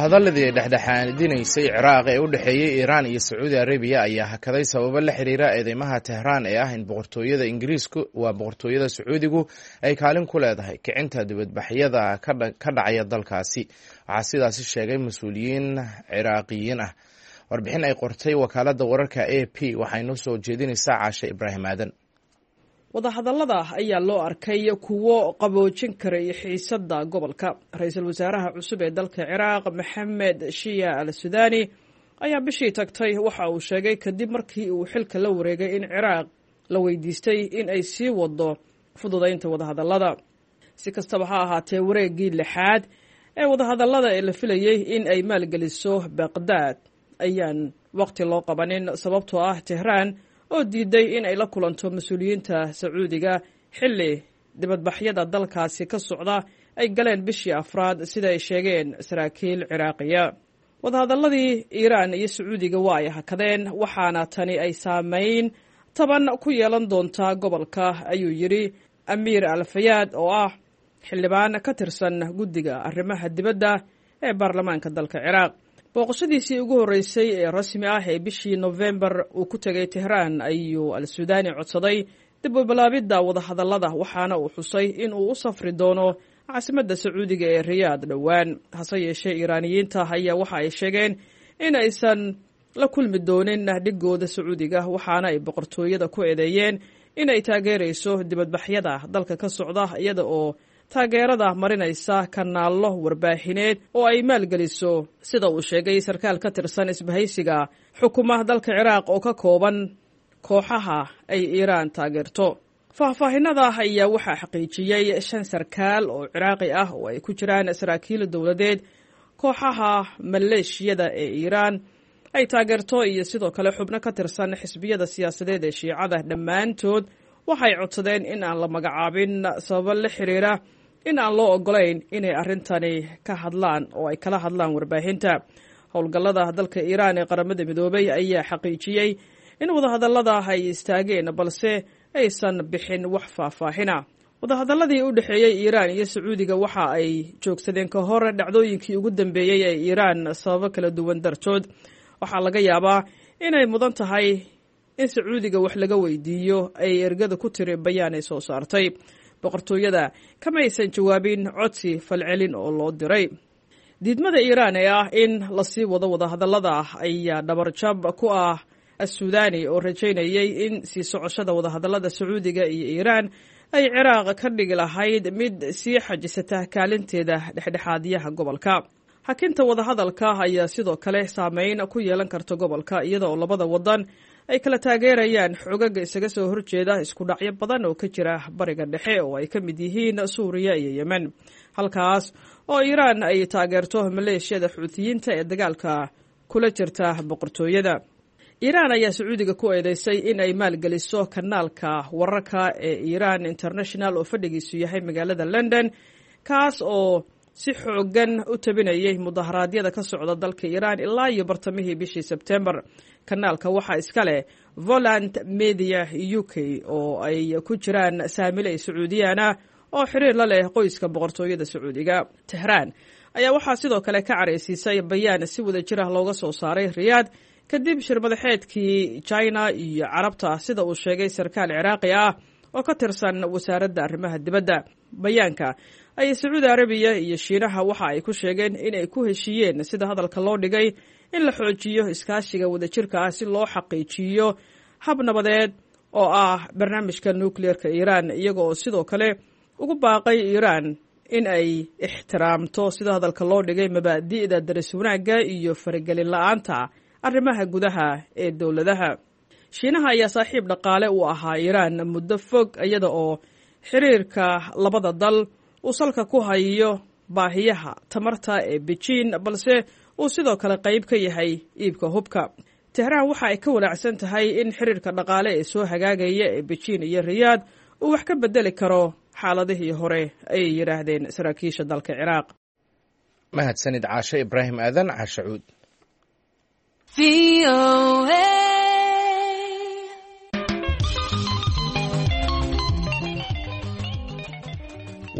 A: wadahadaladii dhexdhexaadinaysay ciraaq ee u dhexeeyey iiraan iyo sacuudi arabiya ayaa hakaday sababo la xiriira eedeymaha tehraan ee ah in boqortooyada ingiriisku waa boqortooyada sacuudigu ay kaalin ku leedahay kicinta dibadbaxyada ka dhacaya dalkaasi. waxaa sidaasi sheegay mas-uuliyiin ciraaqiyiin ah. warbixin ay qortay wakaaladda wararka a p waxaynoo soo jeedinaysaa caashe ibraahim aadan.
H: wadahadallada ayaa loo arkay kuwo qaboojin karay xiisadda gobolka. ra-iisul wasaaraha cusub ee dalka ciraaq maxamed shiya al sudaani ayaa bishii tagtay waxa uu sheegay kadib markii uu xilka la wareegay in ciraaq la weydiistay in ay sii wado fududaynta wadahadallada. si kastaba ha ahaatee wareeggii lixaad ee wadahadallada ee la filayey in ay maalgeliso baqdaad ayaan waqti loo qabanin sababtoo ah tehraan oo diiday in ay la kulanto mas-uuliyiinta sacuudiga xilli dibadbaxyada dalkaasi ka socda ay galeen bishii afraad sida ay sheegeen saraakiil ciraaqiya. wadahadalladii iiraan iyo sacuudiga waa ay hakadeen waxaana tani ay saameyn taban ku yeelan doontaa gobolka ayuu yidhi amiir alfayaad oo ah xildhibaan ka tirsan guddiga arrimaha dibadda ee baarlamaanka dalka ciraaq. booqashadiisii ugu horreysay ee rasmi ah ee bishii nofembar uu ku tegay tehraan ayuu al sudaani codsaday dib u bilaabidda wadahadallada waxaana uu xusay in uu u safri doono caasimadda sacuudiga ee riyaad dhowaan. hase yeeshee iiraaniyiinta ayaa waxa ay sheegeen in aysan la kulmi doonin dhigooda sacuudiga waxaana ay boqortooyada ku eedeeyeen in ay taageerayso dibadbaxyada dalka ka socda iyada oo taageerada marinaysa kanaallo warbaahineed oo ay maalgeliso sida uu sheegay sarkaal ka tirsan isbahaysiga xukuma dalka ciraaq oo ka kooban kooxaha ay iiraan taageerto. faahfaahinada ayaa waxaa xaqiijiyey 5 sarkaal oo ciraaqi ah oo ay ku jiraan saraakiil dowladeed, kooxaha maleeshiyada ee iiraan ay taageerto iyo sidoo kale xubno ka tirsan xisbiyada siyaasadeed ee shiicada. dhammaantood waxay codsadeen in aan la magacaabin sababo la xiriira in aan loo ogolayn inay arrintani ka hadlaan oo ay kala hadlaan warbaahinta. howlgallada dalka iiraan ee qaramada midoobay ayaa xaqiijiyey in wadahadallada ay istaageen balse aysan bixin wax faahfaahina. wadahadalladii u dhexeeyey iiraan iyo sacuudiga waxa ay joogsadeen ka hor dhacdooyinkii ugu dambeeyey ee iiraan sababo kala duwan dartood. waxaa laga yaabaa inay mudan tahay in sacuudiga wax laga weydiiyo ay ergada ku tiri bayaan ay soo saartay. boqortooyada kama aysan jawaabin codsi falcelin oo loo diray. diidmada iiraan ee ah in lasii wado wadahadallada ayaa dhabarjab ku ah assudaani oo rajaynayay in sii socoshada wadahadallada sacuudiga iyo iiraan ay ciraaq ka dhigi lahayd mid sii xajisata kaalinteeda dhexdhexaadiyaha gobolka. hakinta wadahadalka ayaa sidoo kale saameyn ku yeelan karta gobolka iyada oo labada wadan ay kala taageerayaan xogaga isaga soo horjeeda isku dhacyo badan oo ka jira bariga dhexe oo ay ka mid yihiin suuriya iyo yemen, halkaas oo iiraan ay taageerto maleeshiyada xuutiyiinta ee dagaalka kula jirta boqortooyada. iiraan ayaa sacuudiga ku eedeysay in ay maalgeliso kanaalka wararka ee Iran International oo fadhigiisu yahay magaalada London, kaas oo si xoogan u tabinayay mudaharaadyada ka socda dalka Iran ilaa iyo bartamihii bishii September. kanaalka waxaa iska leh Volant Media UK oo ay ku jiraan saamiley Sacuudiyana oo xiriir la leh qoyska boqortooyada Sacuudiga. Tehran ayaa waxaa sidoo kale ka careysiisay bayaan si wada jir ah looga soo saaray Riyadh kadib shir madaxeedkii China iyo Carabta, sida uu sheegay sarkaal Ciraaqi ah oo ka tirsan wasaaradda arrimaha dibadda. bayaanka ay Sacuudi Arabiya iyo Shiinaha waxa ay ku sheegeen in ay ku heshiiyeen sida hadalka loo dhigay in la xoojiyo iskaashiga wadajirka ah si loo xaqiijiyo hab nabadeed oo ah barnaamijka nuclearka Iran, iyaga oo sidoo kale ugu baaqay Iran in ay ixtiraamto sida hadalka loo dhigay mabaadi'da daris wanaagga iyo faragelin la'aanta arrimaha gudaha ee dowladaha. Shiinaha ayaa saaxiib dhaqaale u ahaa Iran muddo fog, iyada oo xiriirka labada dal uu salka ku hayo baahiyaha tamarta ee Beijing, balse uu sidoo kale qayb ka yahay iibka hubka. Tehran waxa ay ka walaacsan tahay in xiriirka dhaqaale ee soo hagaagaya ee Beijing iyo Riyadh uu wax ka bedeli karo xaaladihii hore, ay yiraahdeen saraakiisha dalka Ciraaq.
A: mahadsanid caashe Ibraahim Aadan Caashacuud.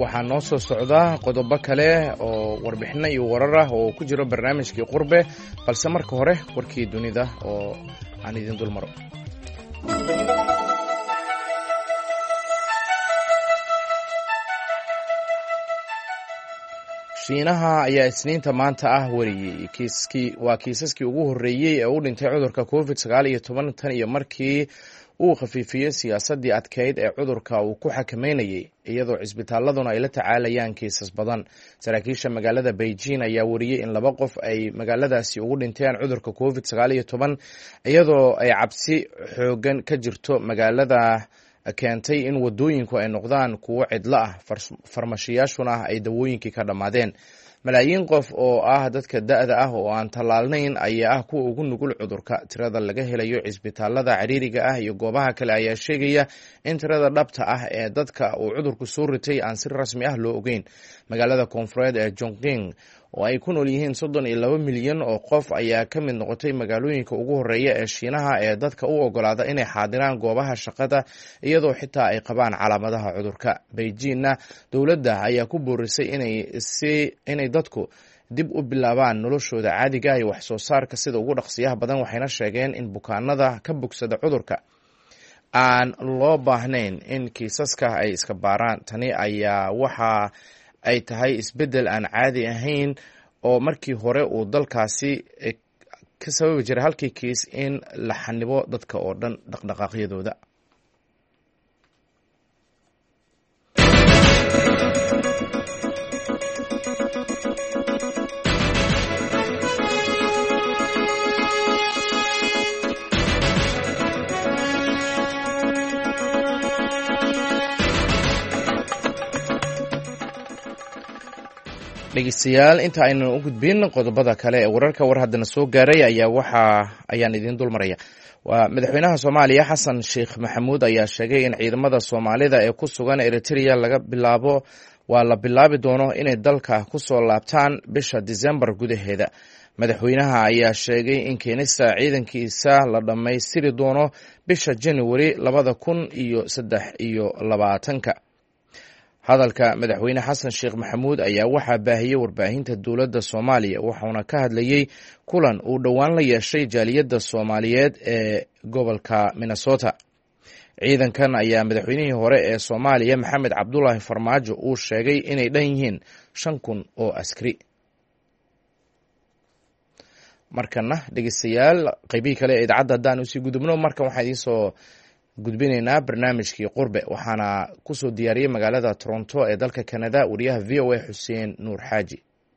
A: waxaa noo soo socda qodobo kale oo warbixino iyo warar ah oo ku jiro barnaamijkii qurbe, balse marka hore warkii dunida oo aan idin dul maro. shiinaha ayaa isniinta maanta ah wariyey kiisaskii ugu horreeyey ee u dhintay cudurka covid-19 tan iyo markii uu khafiifiyey siyaasaddii adkeyd ee cudurka uu ku xakameynayay, iyadoo cisbitaaladuna ay la tacaalayaan kiisas badan. saraakiisha magaalada Beijing ayaa wariyey in 2 qof ay magaaladaasi ugu dhinteen cudurka covid-19, iyadoo ay cabsi xoogan ka jirto magaalada keentay in wadooyinku ay noqdaan kuwo cidlo ah, farmashiyaashuna ay dawooyinkii ka dhammaadeen. malaayiin qof oo ah dadka da'da ah oo aan tallaalnayn ayaa ah kuwa ugu nugul cudurka. tirada laga helayo cisbitaalada ciriiriga ah iyo goobaha kale ayaa sheegaya in tirada dhabta ah ee dadka uu cudurku soo ritay aan si rasmi ah loo ogeyn. magaalada koonfureed ee Chongqing oo ay ku nool yihiin 32 milyan oo qof ayaa ka mid noqotay magaalooyinka ugu horreeya ee Shiinaha ee dadka u ogolaada inay xaadiraan goobaha shaqada iyadoo xitaa ay qabaan calaamadaha cudurka. Beijingna dowladda ayaa ku boorisay inay dadku dib u bilaabaan noloshooda caadiga ah iyo wax soo saarka sida ugu dhaqsiyaha badan, waxayna sheegeen in bukaanada ka bogsada cudurka aan loo baahnayn in kiisaska ay iska baaraan. tani ayaa waxa ay tahay isbeddel aan caadi ahayn oo markii hore uu dalkaasi ka sababi jiray halkii kiis in la xanibo dadka oo dhan dhaqdhaqaaqyadooda. dhegeystayaal, inta aynan u gudbin qodobada kale ee wararka war haddana soo gaaray ayaan idiin dul maraya. waa madaxweynaha Soomaaliya Xasan Sheekh Maxamuud ayaa sheegay in ciidamada Soomaalida ee ku sugan Eritrea la bilaabi doono inay dalka ku soo laabtaan bisha December gudaheeda. madaxweynaha ayaa sheegay in keenista ciidankiisa la dhammaystiri doono bisha January 2023. hadalka madaxweyne Xasan Sheekh Maxamuud ayaa waxaa baahiyey warbaahinta dowladda Soomaaliya, waxaana ka hadlayay kulan uu dhowaan la yeeshay jaaliyadda Soomaaliyeed ee gobolka Minnesota. ciidankan ayaa madaxweynihii hore ee Soomaaliya Maxamed Cabdulaahi Farmaajo uu sheegay inay dhan yihiin 5,000 oo askari. markana dhegeystayaal, qaybihii kale ee idaacadda haddaan usii gudubno, markan waxaan idiin soo gudbinaynaa barnaamijkii qurbe, waxaana ku soo diyaariyey magaalada Toronto ee dalka Canada wariyaha VOA Xuseen Nuur Xaaji.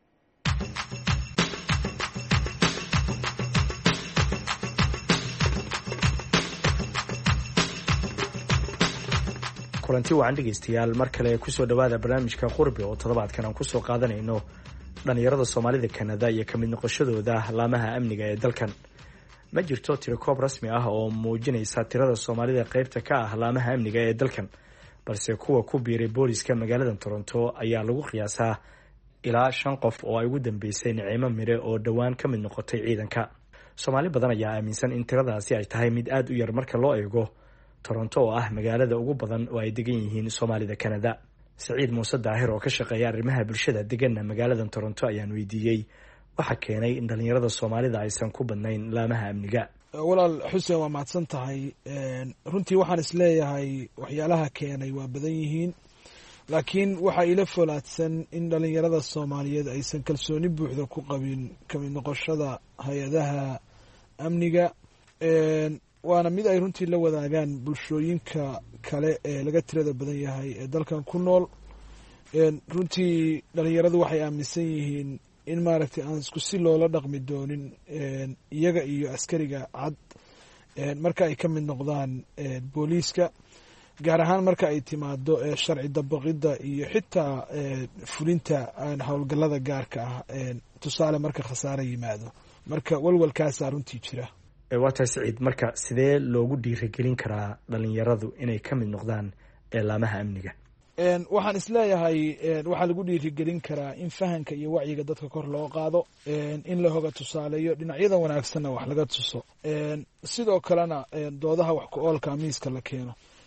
M: kulanti wacan dhegeystayaal, mar kale kusoo dhawaada barnaamijka qurbe oo toddobaadkan aan kusoo qaadanayno dhalinyarada Soomaalida Canada iyo ka mid noqoshadooda laamaha amniga ee dalkan. ma jirto tirokoob rasmi ah oo muujinaysa tirada Soomaalida qaybta ka ah laamaha amniga ee dalkan, balse kuwa ku biiray booliska magaalada Toronto ayaa lagu qiyaasaa ilaa 5 qof oo ay ugu dambeysay Nicimo Mire oo dhowaan ka mid noqotay ciidanka. Soomaali badan ayaa aaminsan in tiradaasi ay tahay mid aad u yar marka loo eego Toronto oo ah magaalada ugu badan oo ay degan yihiin Soomaalida Canada. Saciid Muuse Daahir oo ka shaqeeya arrimaha bulshada deganna magaalada Toronto ayaan weydiiyey waxa keenay in dhalinyarada Soomaalida aysan ku badnayn laamaha amniga.
N: walaal Xuseen, waa mahadsan tahay. runtii waxaan isleeyahay waxyaalaha keenay waa badan yihiin, laakiin waxaa ila folaadsan in dhalinyarada Soomaaliyeed aysan kalsooni buuxda ku qabin ka mid noqoshada hay-adaha amniga, waana mid ay runtii la wadaagaan bulshooyinka kale ee laga tirada badan yahay ee dalkan ku nool. runtii dhalinyaradu waxay aaminsan yihiin in maaragtay aan isku si loola dhaqmi doonin iyaga iyo askariga cad marka ay ka mid noqdaan booliiska, gaar ahaan marka ay timaado sharci dabaqidda iyo xitaa fulinta howlgallada gaarka ah, tusaale marka khasaare yimaado. marka walwalkaasaa runtii jira.
M: waa tahay Saciid, marka sidee loogu dhiirigelin karaa dhalinyaradu inay ka mid noqdaan laamaha amniga?
N: waxaan isleeyahay waxaa lagu dhiirigelin karaa in fahanka iyo wacyiga dadka kor loo qaado, in la hoga tusaaleeyo dhinacyada wanaagsanna wax laga tuso, sidoo kalena doodaha wax ku oolka miiska la keeno.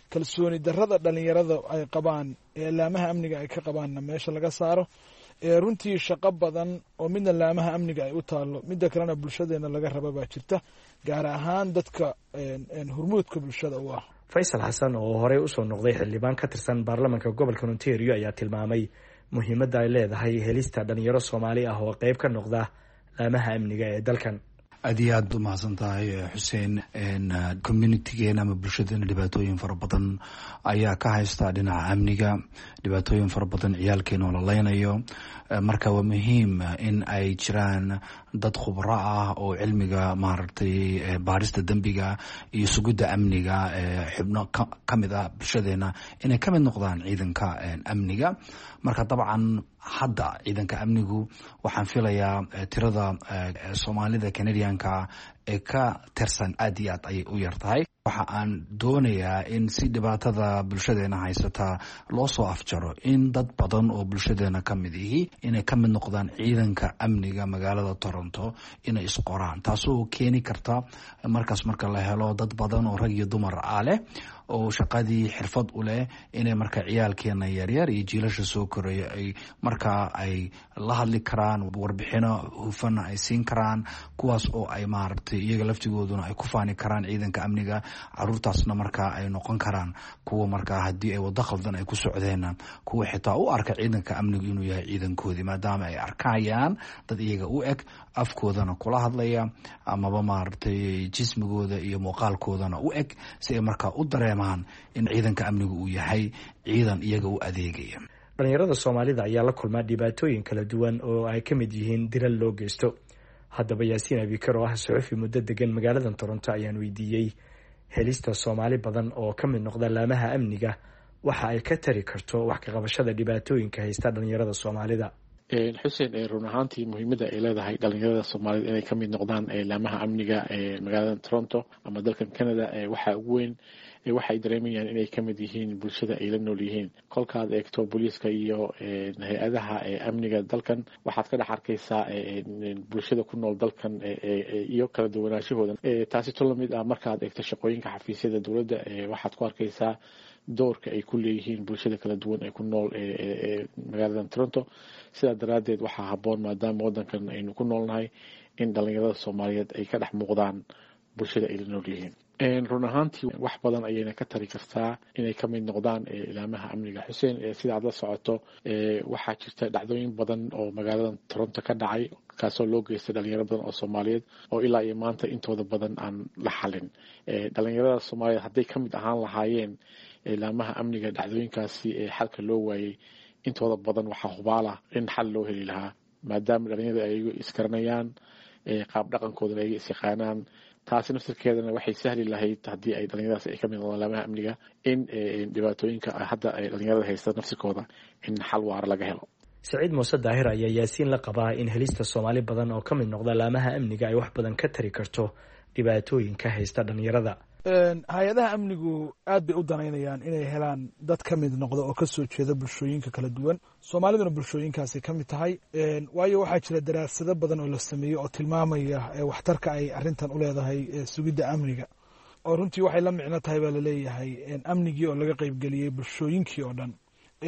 N: kalsooni darrada dhalinyarada ay qabaan ee laamaha amniga ay ka qabaanna meesha laga saaro runtii shaqo badan oo midna laamaha amniga ay u taalo midda kalena bulshadeena laga raba baa jirta gaar ahaan dadka hormuudka bulshada u ah.
M: Faysal Xasan oo horey usoo noqday xildhibaan ka tirsan baarlamaanka gobolka Ontario ayaa tilmaamay muhiimadda ay leedahay helista dhalinyaro Soomaali ah oo qayb ka noqda laamaha amniga ee dalkan.
O: aad iyo aad u mahadsan tahay xuseen. communitygeena ama bulshadeena dhibaatooyin fara badan ayaa ka haysta dhinaca amniga, dhibaatooyin fara badan ciyaalkeena oo la leynayo. marka waa muhiim in ay jiraan dad khubro ah oo cilmiga maaragtay baarista dembiga iyo sugidda amniga xubno ka mid ah bulshadeena inay ka mid noqdaan ciidanka amniga. marka dabcan hadda ciidanka amnigu waxaan filayaa tirada soomaalida canadianka ee ka tirsan aad iyo aad ayay u yar tahay. waxa aan doonayaa in si dhibaatada bulshadeena haysata loo soo afjaro in dad badan oo bulshadeena ka mid ihi inay ka mid noqdaan ciidanka amniga magaalada Toronto inay isqoraan, taasoo keeni karta markaas marka la helo dad badan oo rag iyo dumar ah leh oo shaqadii xirfad u leh inay marka ciyaalkeena yaryar iyo jiilasha soo koraya ay markaa ay la hadli karaan, warbixino hufan ay siin karaan, kuwaas oo ay maaragtay iyaga laftigooduna ay ku faani karaan ciidanka amniga. caruurtaasna markaa ay noqon karaan kuwa markaa haddii ay wado khaldan ay ku socdeen kuwa xitaa u arka ciidanka amnigu inuu yahay ciidankoodii, maadaama ay arkayaan dad iyaga u eg, afkoodana kula hadlaya amaba maaragtay jismigooda iyo muuqaalkoodana u eg, si ay markaa u dareemaan in ciidanka amnigu uu yahay ciidan iyaga u adeegaya.
M: dhalinyarada Soomaalida ayaa la kulmaa dhibaatooyin kala duwan oo ay ka mid yihiin dilal loo geysto. haddaba Yaasiin Abikar oo ah suxufi muddo degan magaalada Toronto ayaan weydiiyey helista Soomaali badan oo ka mid noqda laamaha amniga waxa ay ka tari karto wax ka qabashada dhibaatooyinka haysta dhalinyarada Soomaalida.
P: xuseen run ahaantii muhiimadda ay leedahay dhalinyarada Soomaalida inay ka mid noqdaan laamaha amniga ee magaalada Toronto ama dalkan Canada waxa ugu weyn waxay dareemayaan inay ka mid yihiin bulshada ay la nool yihiin. kolkaad eegto booliiska iyo hay-adaha amniga dalkan waxaad ka dhex arkaysaa bulshada ku nool dalkan iyo kala duwanaanshahooda. taasi to lamid ah markaad eegto shaqooyinka xafiisyada dowladda waxaad ku arkaysaa doorka ay ku leeyihiin bulshada kala duwan ee ku nool magaalada Toronto. sidaa daraadeed waxaa habboon maadaama wadankan aynu ku noolnahay in dhalinyarada Soomaaliyeed ay ka dhex muuqdaan bulshada ay la nool yihiin. run ahaantii wax badan ayayna ka tari kartaa inay ka mid noqdaan ilaamaha amniga. xuseen sida aad la socoto waxaa jirta dhacdooyin badan oo magaalada Toronto ka dhacay kaasoo loo geystay dhalinyaro badan oo Soomaaliyeed oo ilaa iyo maanta intooda badan aan la xalin. dhalinyarada Soomaaliyeed hadday ka mid ahaan lahaayeen ilaamaha amniga dhacdooyinkaasi xalka loo waayey intooda badan waxaa hubaala in xal loo heli lahaa, maadaama dhalinyarada ay iskaranayaan qaab dhaqankooda ay is yaqaanaan. taasi naftirkeedana waxay sahli lahayd haddii ay dhalinyaradaas ay ka mid noqdaan laamaha amniga in dhibaatooyinka hadda ay dhalinyarada haysta naftirkooda in xal waara laga helo.
M: Saciid Muuse Daahir ayaa Yaasiin la qabaa in helista Soomaali badan oo ka mid noqda laamaha amniga ay wax badan ka tari karto dhibaatooyinka haysta dhalinyarada.
N: hay-adaha amnigu aad bay u danaynayaan inay helaan dad ka mid noqda oo kasoo jeeda bulshooyinka kala duwan. Soomaaliduna bulshooyinkaasi ka mid tahay, waayo waxaa jira daraasado badan oo la sameeyey oo tilmaamaya waxtarka ay arrintan u leedahay sugidda amniga, oo runtii waxay la micno tahay baa laleeyahay amnigii oo laga qaybgeliyey bulshooyinkii oo dhan.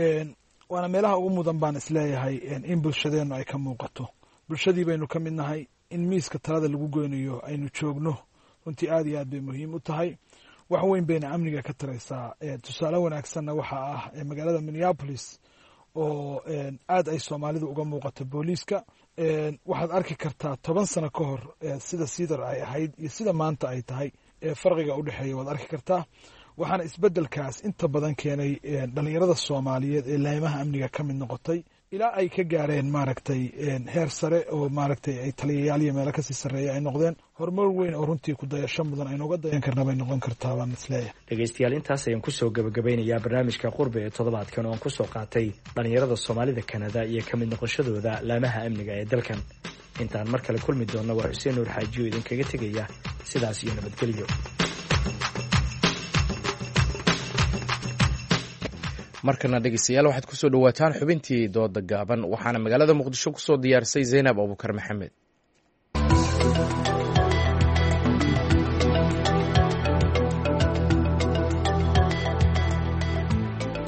N: waana meelaha ugu mudan baan isleeyahay in bulshadeennu ay ka muuqato. bulshadii baynu ka mid nahay, in miiska talada lagu goynayo aynu joogno runtii aad iyo aad bay muhiim u tahay. wax weyn bayna amniga ka taraysaa. tusaale wanaagsanna waxaa ah magaalada Minneapolis oo aad ay Soomaalidu uga muuqato booliiska. waxaad arki kartaa 10 sano ka hor sida Cedar ay ahayd iyo sida maanta ay tahay, farqiga u dhexeeya waad arki kartaa. waxaana isbedelkaas inta badan keenay dhalinyarada Soomaaliyeed ee laamaha amniga ka mid noqotay ilaa ay ka gaareen maaragtay heer sare oo maaragtay ay taliyayaal iyo meelo kasii sarreeya ay noqdeen. horumar weyn oo runtii ku dayasho mudan aynu uga dayan karna bay noqon kartaa baan isleeyahay.
M: dhegeystayaal, intaas ayaan kusoo gabagabeynayaa barnaamijka qurbe ee toddobaadkan oo aan kusoo qaatay dhalinyarada Soomaalida Kanada iyo ka mid noqoshadooda laamaha amniga ee dalkan. intaan mar kale kulmi doonno waa Xuseen Nuur Xaajiyo idinkaga tegaya sidaas iyo nabadgelyo.
A: markana dhegeystayaal waxaad kusoo dhawaataan xubintii dooda gaaban, waxaana magaalada Muqdisho kusoo diyaarisay Zaynab Abubakar Maxamed.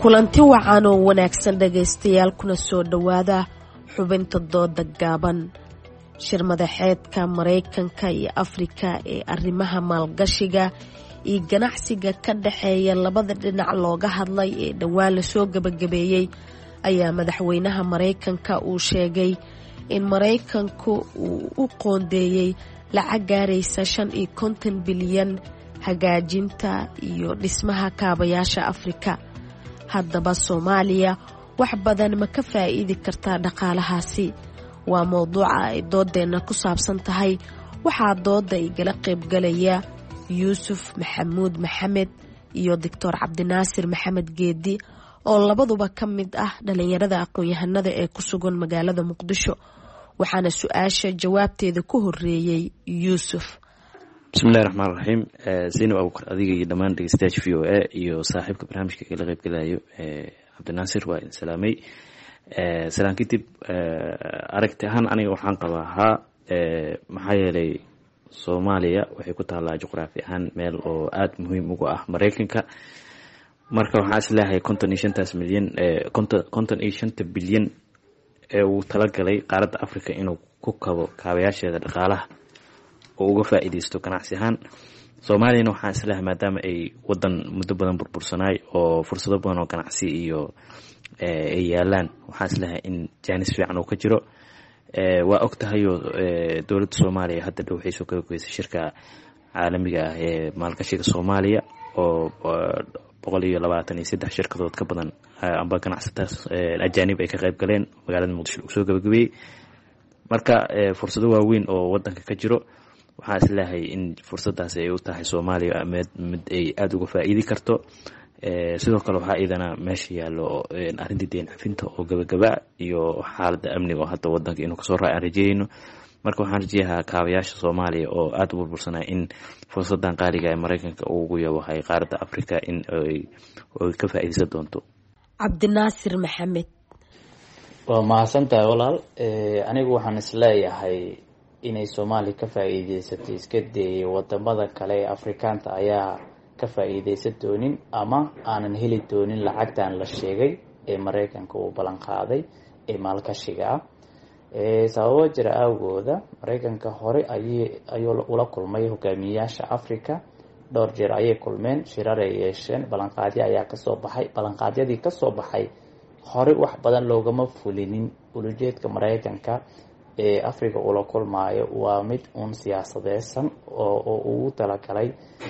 Q: kulanti wacan oo wanaagsan dhagaystayaal kuna soo dhowaada xubinta dooda gaaban. shir madaxeedka Mareykanka iyo Afrika ee arrimaha maalgashiga iyo ganacsiga ka dhaxeeya labada dhinac looga hadlay ee dhawaan la soo gabagabeeyay ayaa madaxweynaha Mareykanka uu sheegay in Mareykanku uu u qoondeeyay lacag gaaraysa 50 bilyan hagaajinta iyo dhismaha kaabayaasha Afrika. haddaba Soomaaliya wax badan ma ka faa'iidi kartaa dhaqaalahaasi? waa mowduuca ay doodeena ku saabsan tahay. waxaa dooda igala qaybgalaya Yuusuf Maxamuud Maxamed iyo Dr. Cabdinaasir Maxamed Geedi oo labaduba ka mid ah dhalinyarada aqoon-yahanada ee ku sugan magaalada Muqdisho. waxaana su-aasha jawaabteeda ku horeeyay Yuusuf.
R: bismillahi raxmaani raxiim. Zainab Abuukar adiga iyo dhammaan dhegeystayaasha VOA iyo saaxiibka barnaamijka kala qaybgalayo Cabdinaasir waa idin salaamay. salaan kadib aragti ahaan aniga waxaan qabaa maxaa yeelay Soomaaliya waxay ku taallaa juqraafi ahaan meel oo aada muhiim ugu ah Mareykanka. marka waxaan isleeyahay 55 bilyan ee uu talagalay qaaradda Afrika inuu ku kabo kaabayaasheeda dhaqaalaha oo uga faa'iideysto ganacsi ahaan. Soomaaliyana waxaan isleeyahay maadaama ay wadan muddo badan burbursanaay oo fursado badan oo ganacsi iyo ay yaalaan, waxaan isleeyahay in jaanis fiican uu ka jiro. waa ogtahay dowladda Soomaaliya hadda dhow waxay soo gabagabeysay shirka caalamiga ah ee maalgashiga Soomaaliya oo 123 shirkadood ka badan amba ganacsataas ajaanib ay ka qayb galeen magaalada Muqdisho uu soo gabagabeeyay. marka fursado waaweyn oo wadanka ka jiro, waxaan isleeyahay in fursadaas ay u tahay Soomaaliya mid ay aada uga faa'iidi karto. sidoo kale waxaa idana meesha yaallo arrintii deyn cafinta oo gabagaba iyo xaaladda amniga oo hadda wadanka inuu kasoo raacay aan rajeyno. marka waxaan rajeeyaa kaabayaasha Soomaaliya oo aada u burbursanaya in fursadan qaaliga ee Mareykanka ugu yahay qaaradda Afrika in ay ka faa'iideysan doonto.
Q: Cabdinaasir Maxamed.
S: waa mahadsantahay walaal. anigu waxaan isleeyahay inay Soomaaliya ka faa'iideysatay iska dayay wadamada kale ee Afrikaanta ayaa ka faa'iideysan doonin ama aanan heli doonin lacagtan la sheegay ee Mareykanka uu ballan qaaday ee maalgashiga ah. sababo jira awgooda Mareykanka hore ayuu ula kulmay hogaamiyayaasha Afrika dhowr jeer ayay kulmeen, shirar ay yeesheen, ballanqaadyo ayaa kasoo baxay. ballanqaadyadii kasoo baxay hore wax badan loogama fulinin. ulujeedka Mareykanka ee Afrika ula kulmaayo waa mid uun siyaasadeysan oo ugu talagalay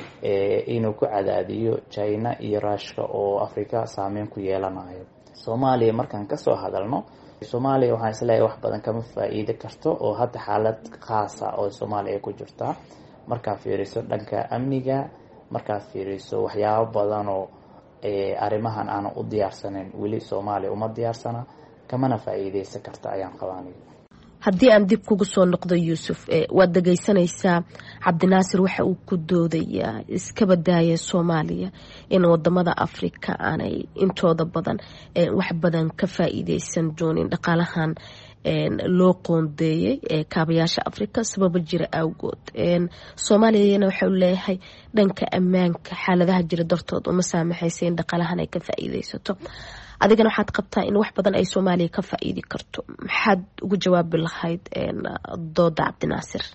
S: inuu ku cadaadiyo China iyo Ruushka oo Afrika saameyn ku yeelanayo. Soomaaliya markaan kasoo hadalno, Soomaaliya waxaan isleeyahay wax badan kama faa'iidi karto oo hadda xaalad khaasa oo Soomaaliya ku jirta. markaa fiiriso dhanka amniga, markaa fiiriso waxyaabo badan oo arrimahan aan u diyaarsanayn weli Soomaaliya uma diyaarsana, kamana faa'iideysan karta ayaan qabaanay.
Q: haddii aan dib kugu soo noqdo Yuusuf, waad dhagaysanaysaa Cabdinaasir waxa uu ku doodayaa iska badaaya Soomaaliya in wadamada Afrika aanay intooda badan wax badan ka faa'iideysan doonin dhaqaalahan loo qoondeeyay kaabayaasha Afrika sababa jira awgood. Soomaaliyana waxa uu leeyahay dhanka ammaanka xaaladaha jira dartood uma saamaxaysa in dhaqaalahan ay ka faa'iideysato. adigana waxaad qabtaa in wax badan ay Soomaaliya ka faa'iidi karto. maxaad ugu jawaabi lahayd dooda Cabdinaasir?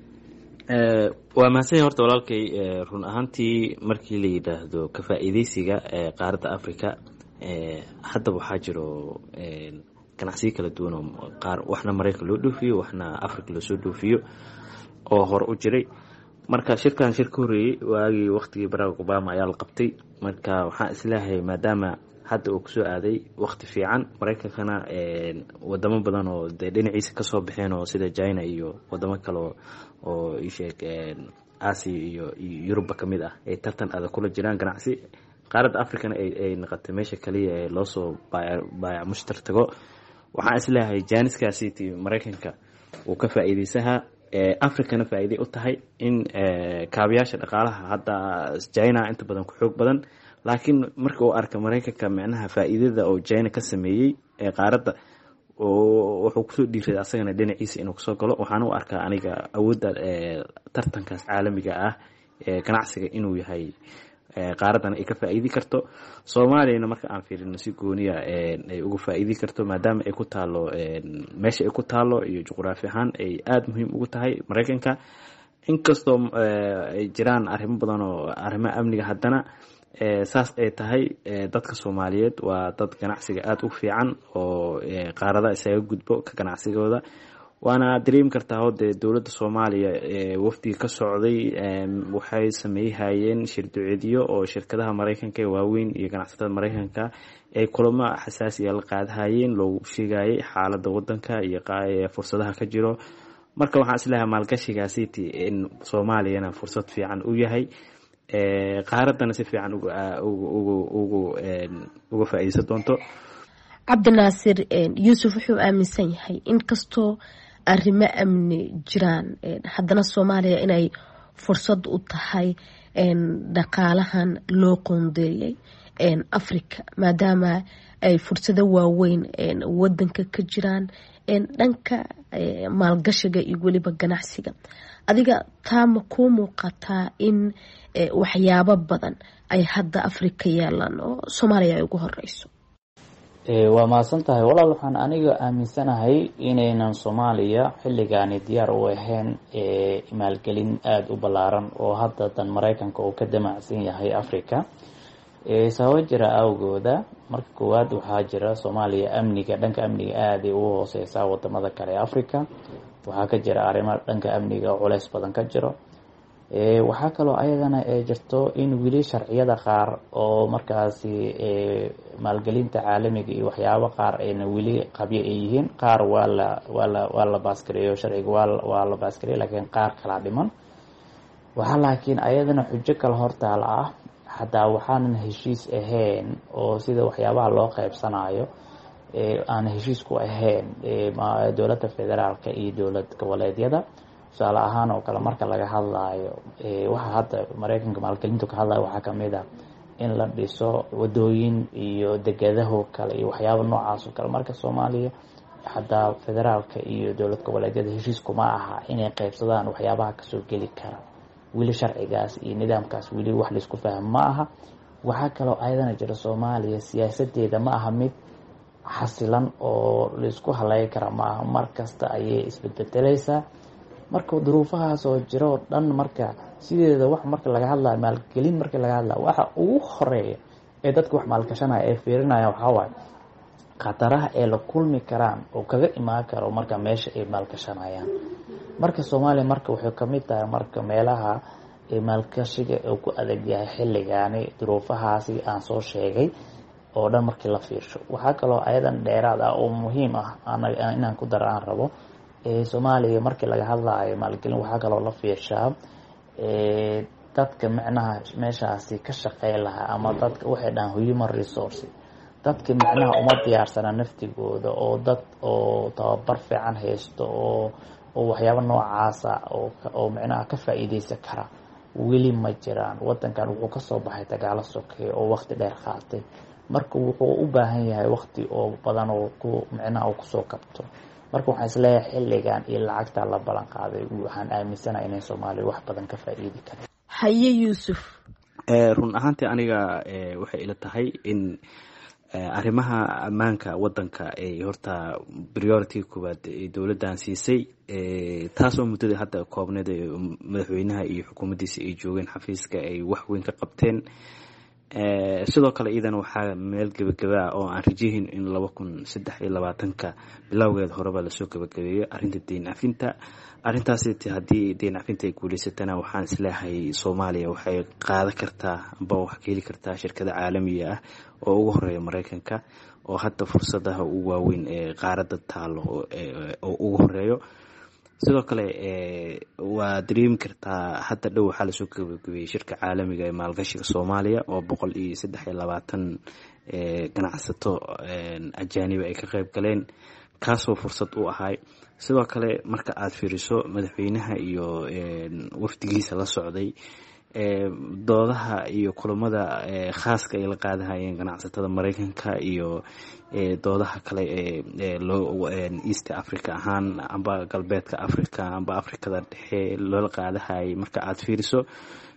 R: waa mahadsan horta walaalkay. run ahaantii markii la yidhaahdo ka faa'iideysiga qaaradda Afrika, hadda waxaa jiro ganacsiyo kala duwan oo qaar waxna Mareykanka loo dhoofiyo, waxna Afrika loo soo dhoofiyo oo hore u jiray. marka shirkan shir ka horeeyay waagii waqtigii Barack Obama ayaa la qabtay. marka waxaan isleeyahay maadaama hadda uu kusoo aaday waqti fiican, Mareykankana wadamo badan oo dhinaciisa kasoo baxeen oo sida China iyo wadamo kale oo isheeg Asia iyo Yuruba kamid ah ay tartan adag kula jiraan ganacsi. qaaradda Afrikana ay noqotay meesha kaliya ee loo soo baayac mushtar tago. waxaan isleeyahay jaaniskaasi Mareykanka uu ka faa'iideysaha Afrikana faa'iido u tahay in kaabayaasha dhaqaalaha hadda China inta badan ku xoog badan, laakiin marka uu arka Mareykanka macnaha faa'iidada oo China ka sameeyay ee qaaradda oo wuxuu kusoo dhiiray asagana dhinaciisa inuu kasoo galo. waxaan u arkaa aniga awoodda tartankaas caalamiga ah ee ganacsiga inuu yahay qaaradan ay ka faa'iidi karto. Soomaaliyana marka aan fiirino si gooniya ay uga faa'iidi karto maadaama ay ku taalo meesha ay ku taalo iyo juqraafi ahaan ay aada muhiim ugu tahay Mareykanka. Inkastoo ay jiraan arrimo badan oo arrimaha amniga, haddana saas ay tahay dadka Soomaaliyeed waa dad ganacsiga aada u fiican oo qaarada isaga gudbo ka ganacsigooda. waana dareemi kartaa hode dowladda Soomaaliya wafdiga ka socday waxay sameeyayeen shirduceediyo oo shirkadaha Mareykanka ee waaweyn iyo ganacsatada Mareykanka ay kulamo xasaasi ah la qaadahayeen loogu sheegayay xaaladda wadanka iyo fursadaha ka jiro. marka waxaan islahay maalgashigaasi in Soomaaliyana fursad fiican u yahay qaaradana si fiican uga faa'iideysan doonto.
Q: Cabdinaasir Yuusuf wuxuu aaminsan yahay in kastoo arrimo amni jiraan haddana Soomaaliya inay fursad u tahay dhaqaalahan loo qoondeeyay Afrika maadaama ay fursado waaweyn wadanka ka jiraan dhanka maalgashiga iyo weliba ganacsiga. adiga taama ku muuqataa in waxyaabo badan ay hadda Afrika yeelan oo Soomaaliya ay ugu horeyso?
S: waa mahadsantahay walaal. waxaan aniga aaminsanahay inaynan Soomaaliya xilligaani diyaar u ahayn maalgelin aada u ballaaran oo hadda dan Mareykanka uu ka damacsan yahay Afrika. sababo jira awgooda. marka koowaad waxaa jira Soomaaliya amniga, dhanka amniga aada u hooseysa wadamada kale ee Afrika. waxaa ka jira arrimo dhanka amniga culays badan ka jiro. waxaa kaloo ayadana jirto in wili sharciyada qaar oo markaasi maalgelinta caalamiga iyo waxyaabo qaar ayna wili qabyo ay yihiin. qaar waa la baaskareeyo, sharciga waa la baaskareeyo, laakiin qaar kala dhiman. waxaa laakiin ayadana xujo kala hortaala ah hadaa waxaanan heshiis ahayn oo sida waxyaabaha loo qaybsanayo aan heshiis ku ahayn dowladda federaalka iyo dowlad goboleedyada. tusaale ahaan oo kale marka laga hadlayo waxa hadda Mareykanka maalgelintu ka hadlayo waxaa kamid ah in la dhiso wadooyin iyo degadaho kale iyo waxyaabo noocaas oo kale. marka Soomaaliya hadaa federaalka iyo dowlad goboleedyada heshiis kuma aha inay qaybsadaan waxyaabaha kasoo geli kara. wili sharcigaas iyo nidaamkaas wili wax la isku fahmo ma aha. waxaa kaloo ayadana jira Soomaaliya siyaasadeeda ma aha mid xasilan oo la isku haleyn kara ma aha. markasta ayay isbedbedelaysaa. marka duruufahaas oo jiro dhan marka sideeda wax marka laga hadlayo maalgelin marka laga hadlayo waxa ugu horeeya ee dadka wax maalgashanaya ee fiirinaya waxa waaye khataraha ee la kulmi karaan oo kaga imaan karo marka meesha ay maalgashanayaan. marka Soomaaliya marka wuxuu kamid tahay marka meelaha ee maalgashiga oo ku adag yahay xilligaani duruufahaasi aan soo sheegay oo dhan markii la fiirsho. waxaa kaloo ayadan dheeraad ah oo muhiim ah inaan ku daraan rabo Soomaaliya markii laga hadlayo maalgelin waxaa kaloo la fiirshaa dadka macnaha meeshaasi ka shaqeyn lahaa ama dadka waxay dhahaan human resource. dadka macnaha uma diyaarsana naftigooda oo dad oo tababar fiican haysto oo waxyaabo noocaasa oo macnaha ka faa'iideysan kara weli ma jiraan. wadankan wuxuu kasoo baxay dagaalo sokeeye oo waqti dheer qaatay. marka wuxuu u baahan yahay waqti oo badan oo macnaha uu kusoo kabto. marka waxaan isleeyahay xilligan iyo lacagta la balan qaaday waxaan aaminsanahay inay Soomaaliya wax badan ka faa'iidi karto.
Q: haye Yuusuf.
R: run ahaantii aniga waxay ila tahay in arrimaha ammaanka wadanka ay horta priority koowaad ee dowladdan siisay taasoo muddada hadda koobneed ee madaxweynaha iyo xukuumaddiisa ay joogeen xafiiska ay wax weyn ka qabteen. sidoo kale iidan waxaa meel gabagaba oo aan rajayn in 2023 bilowgeed horeba lasoo gabagabeeyo arrinta deyn cafinta. arrintaasi haddii deyn cafinta ay guuleysatana waxaan isleeyahay Soomaaliya waxay qaadan kartaa amba wax ka heli kartaa shirkado caalamiga ah oo ugu horeeya Mareykanka oo hadda fursadaha ugu waaweyn ee qaaradda taalo oo ugu horeeyo. sidoo kale waa dareemi kartaa hadda dhow waxaa lasoo gabagabeeyey shirka caalamiga ee maalgashiga Soomaaliya oo 123 ganacsato ajaanibi ay ka qayb galeen kaasoo fursad u ahay. sidoo kale marka aad fiiriso madaxweynaha iyo wafdigiisa la socday doodaha iyo kulamada khaaska ay la qaadahayeen ganacsatada Mareykanka iyo doodaha kale ee East Africa ahaan amba galbeedka Africa amba Afrikada dhexe loola qaadahayay. marka aad fiiriso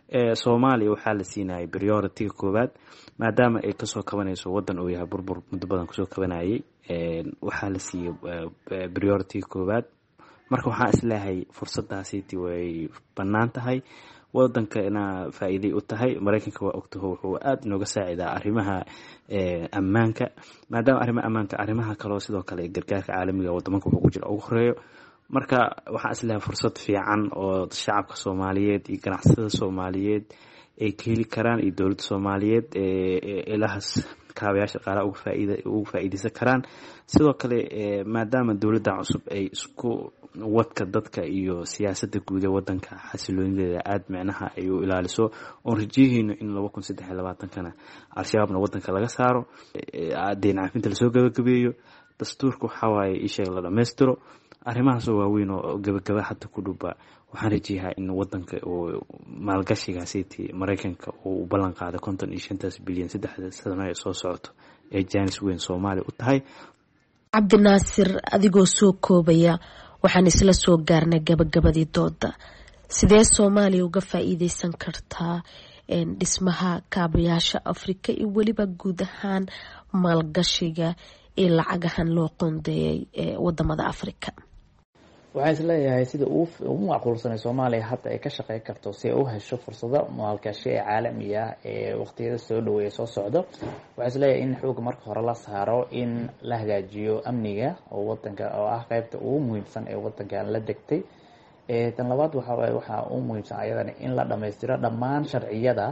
R: Soomaaliya waxaa la siinayay priority koowaad maadaama ay kasoo kabanayso wadan uu yahay burbur muddo badan kusoo kabanayay waxaa la siiyey priority koowaad marka waxaan isleeyahay fursadaasi way bannaan tahay wadankana faa'iido u tahay Mareykanka waa ogtahay wuxuu aad inooga saacidaa arrimaha ammaanka maadaama arrimaha kale sidoo kale gargaarka caalamiga wadanka wuxuu ku jira ugu horeeyo marka waxaan isleeyahay fursad fiican oo shacabka Soomaaliyeed iyo ganacsatada Soomaaliyeed ay ka heli karaan iyo dowladda Soomaaliyeed ilaahas kaabayaasha qaar ugu faa'iideysan karaan sidoo kale maadaama dowladda cusub ay isku wadka dadka iyo siyaasadda guud ee wadanka xasiloonideeda aad macnaha ay u ilaaliso oo rajayhayno in 2023 al-shabaabna wadanka laga saaro deyn cafinta la soo gabagabeeyo dastuurka waxa waaye isheeg la dhameystiro arrimahaas oo waaweyn oo gabagaba hadda ku dhuba waxaan rajayaa in wadanka oo maalgashigaasi Mareykanka uu ballan qaaday 55 bilyan 3 sano ay soo socoto ee jaanis weyn Soomaaliya u tahay
Q: Cabdinaasir adigoo soo koobaya waxaan isla soo gaarnay gabagabadii dooda sidee Soomaaliya uga faa'iideysan kartaa dhismaha kaabayaasha Afrika iyo waliba guud ahaan maalgashiga ee lacagahan loo qoondeeyay wadamada Afrika
S: waxaan isleeyahay sida uu macquulsanay Soomaaliya hadda ay ka shaqeyn karto si ay u hesho fursado maalgashi caalami ah ee waqtiyada soo dhaweeyay soo socdo waxaan isleeyahay in xoog marka hore la saaro in la hagaajiyo amniga oo wadanka oo ah qaybta ugu muhiimsan ee wadanka la degtay tan labaad waxa ugu muhiimsan ayadana in la dhameystiro dhammaan sharciyada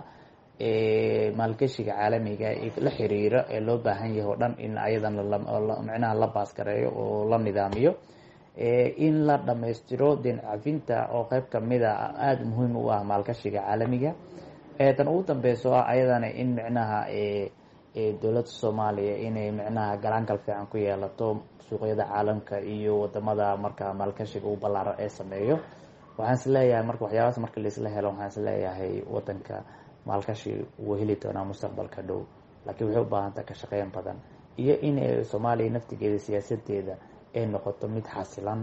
S: maalgashiga caalamiga ee la xiriira ee loo baahan yahay oo dhan in ayadana macnaha la baas gareeyo oo la nidaamiyo in la dhameystiro deyn cafinta oo qayb kamid ah aad muhiim u ah maalgashiga caalamiga tan ugu dambeyso ayadana in macnaha dowladda Soomaaliya inay macnaha galaangal fiican ku yeelato suuqyada caalamka iyo wadamada marka maalgashiga u ballaaran ee sameeyo waxaan isleeyahay marka waxyaabahaas marka la isla helo waxaan isleeyahay wadanka maalgashi uu heli doonaa mustaqbalka dhow laakiin waxay u baahan tahay ka shaqeyn badan iyo in Soomaaliya naftigeeda siyaasadeeda ay noqoto mid xasilan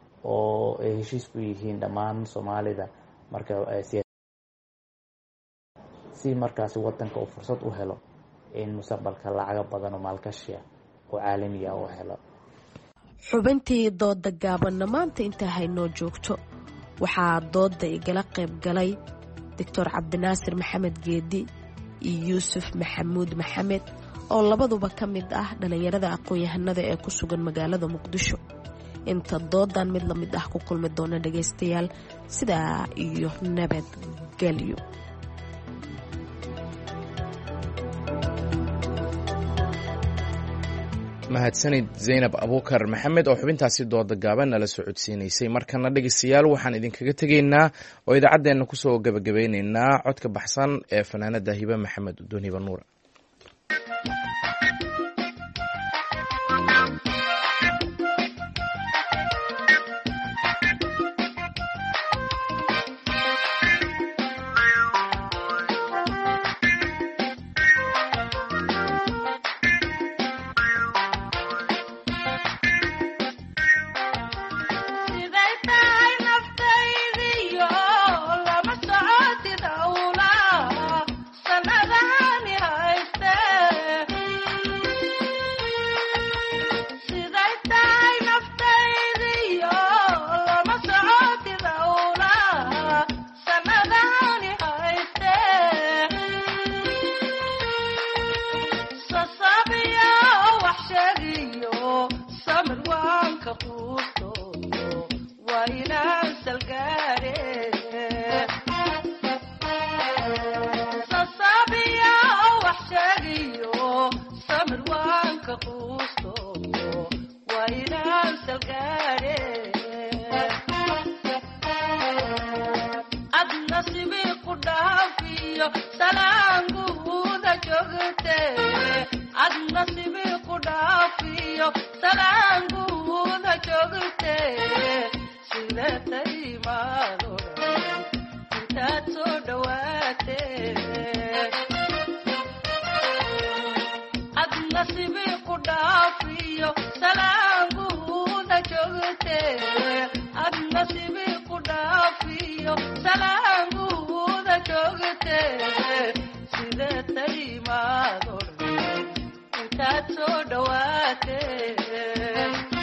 S: oo ay heshiis ku yihiin dhammaan Soomaalida marka si markaas wadanka uu fursad u helo in mustaqbalka lacag badan oo maalgashi oo caalami ah u helo
Q: xubintii dooda gaaban maanta inta haynoo joogto waxaa dooda igala qayb galay Dr. Cabdinaasir Maxamed Geedi iyo Yuusuf Maxamuud Maxamed oo labaduba ka mid ah dhalinyarada aqoon-yahanada ee ku sugan magaalada Muqdisho inta doodan mid la mid ah ku kulmi doona dhageystayaal sidaa iyo nabadgelyo
A: mahadsanid Zainab Abuukar Maxamed oo xubintaasi dooda gaaban nala soo codsiinaysay markana dhageystayaal waxaan idinkaga tegaynaa oo idaacadeena ku soo gabagabaynaynaa codka baxsan ee fanaanada Hiba Maxamed Dooni Banuur
T: Salaam sidee tarimaado intaad soo dhawaatee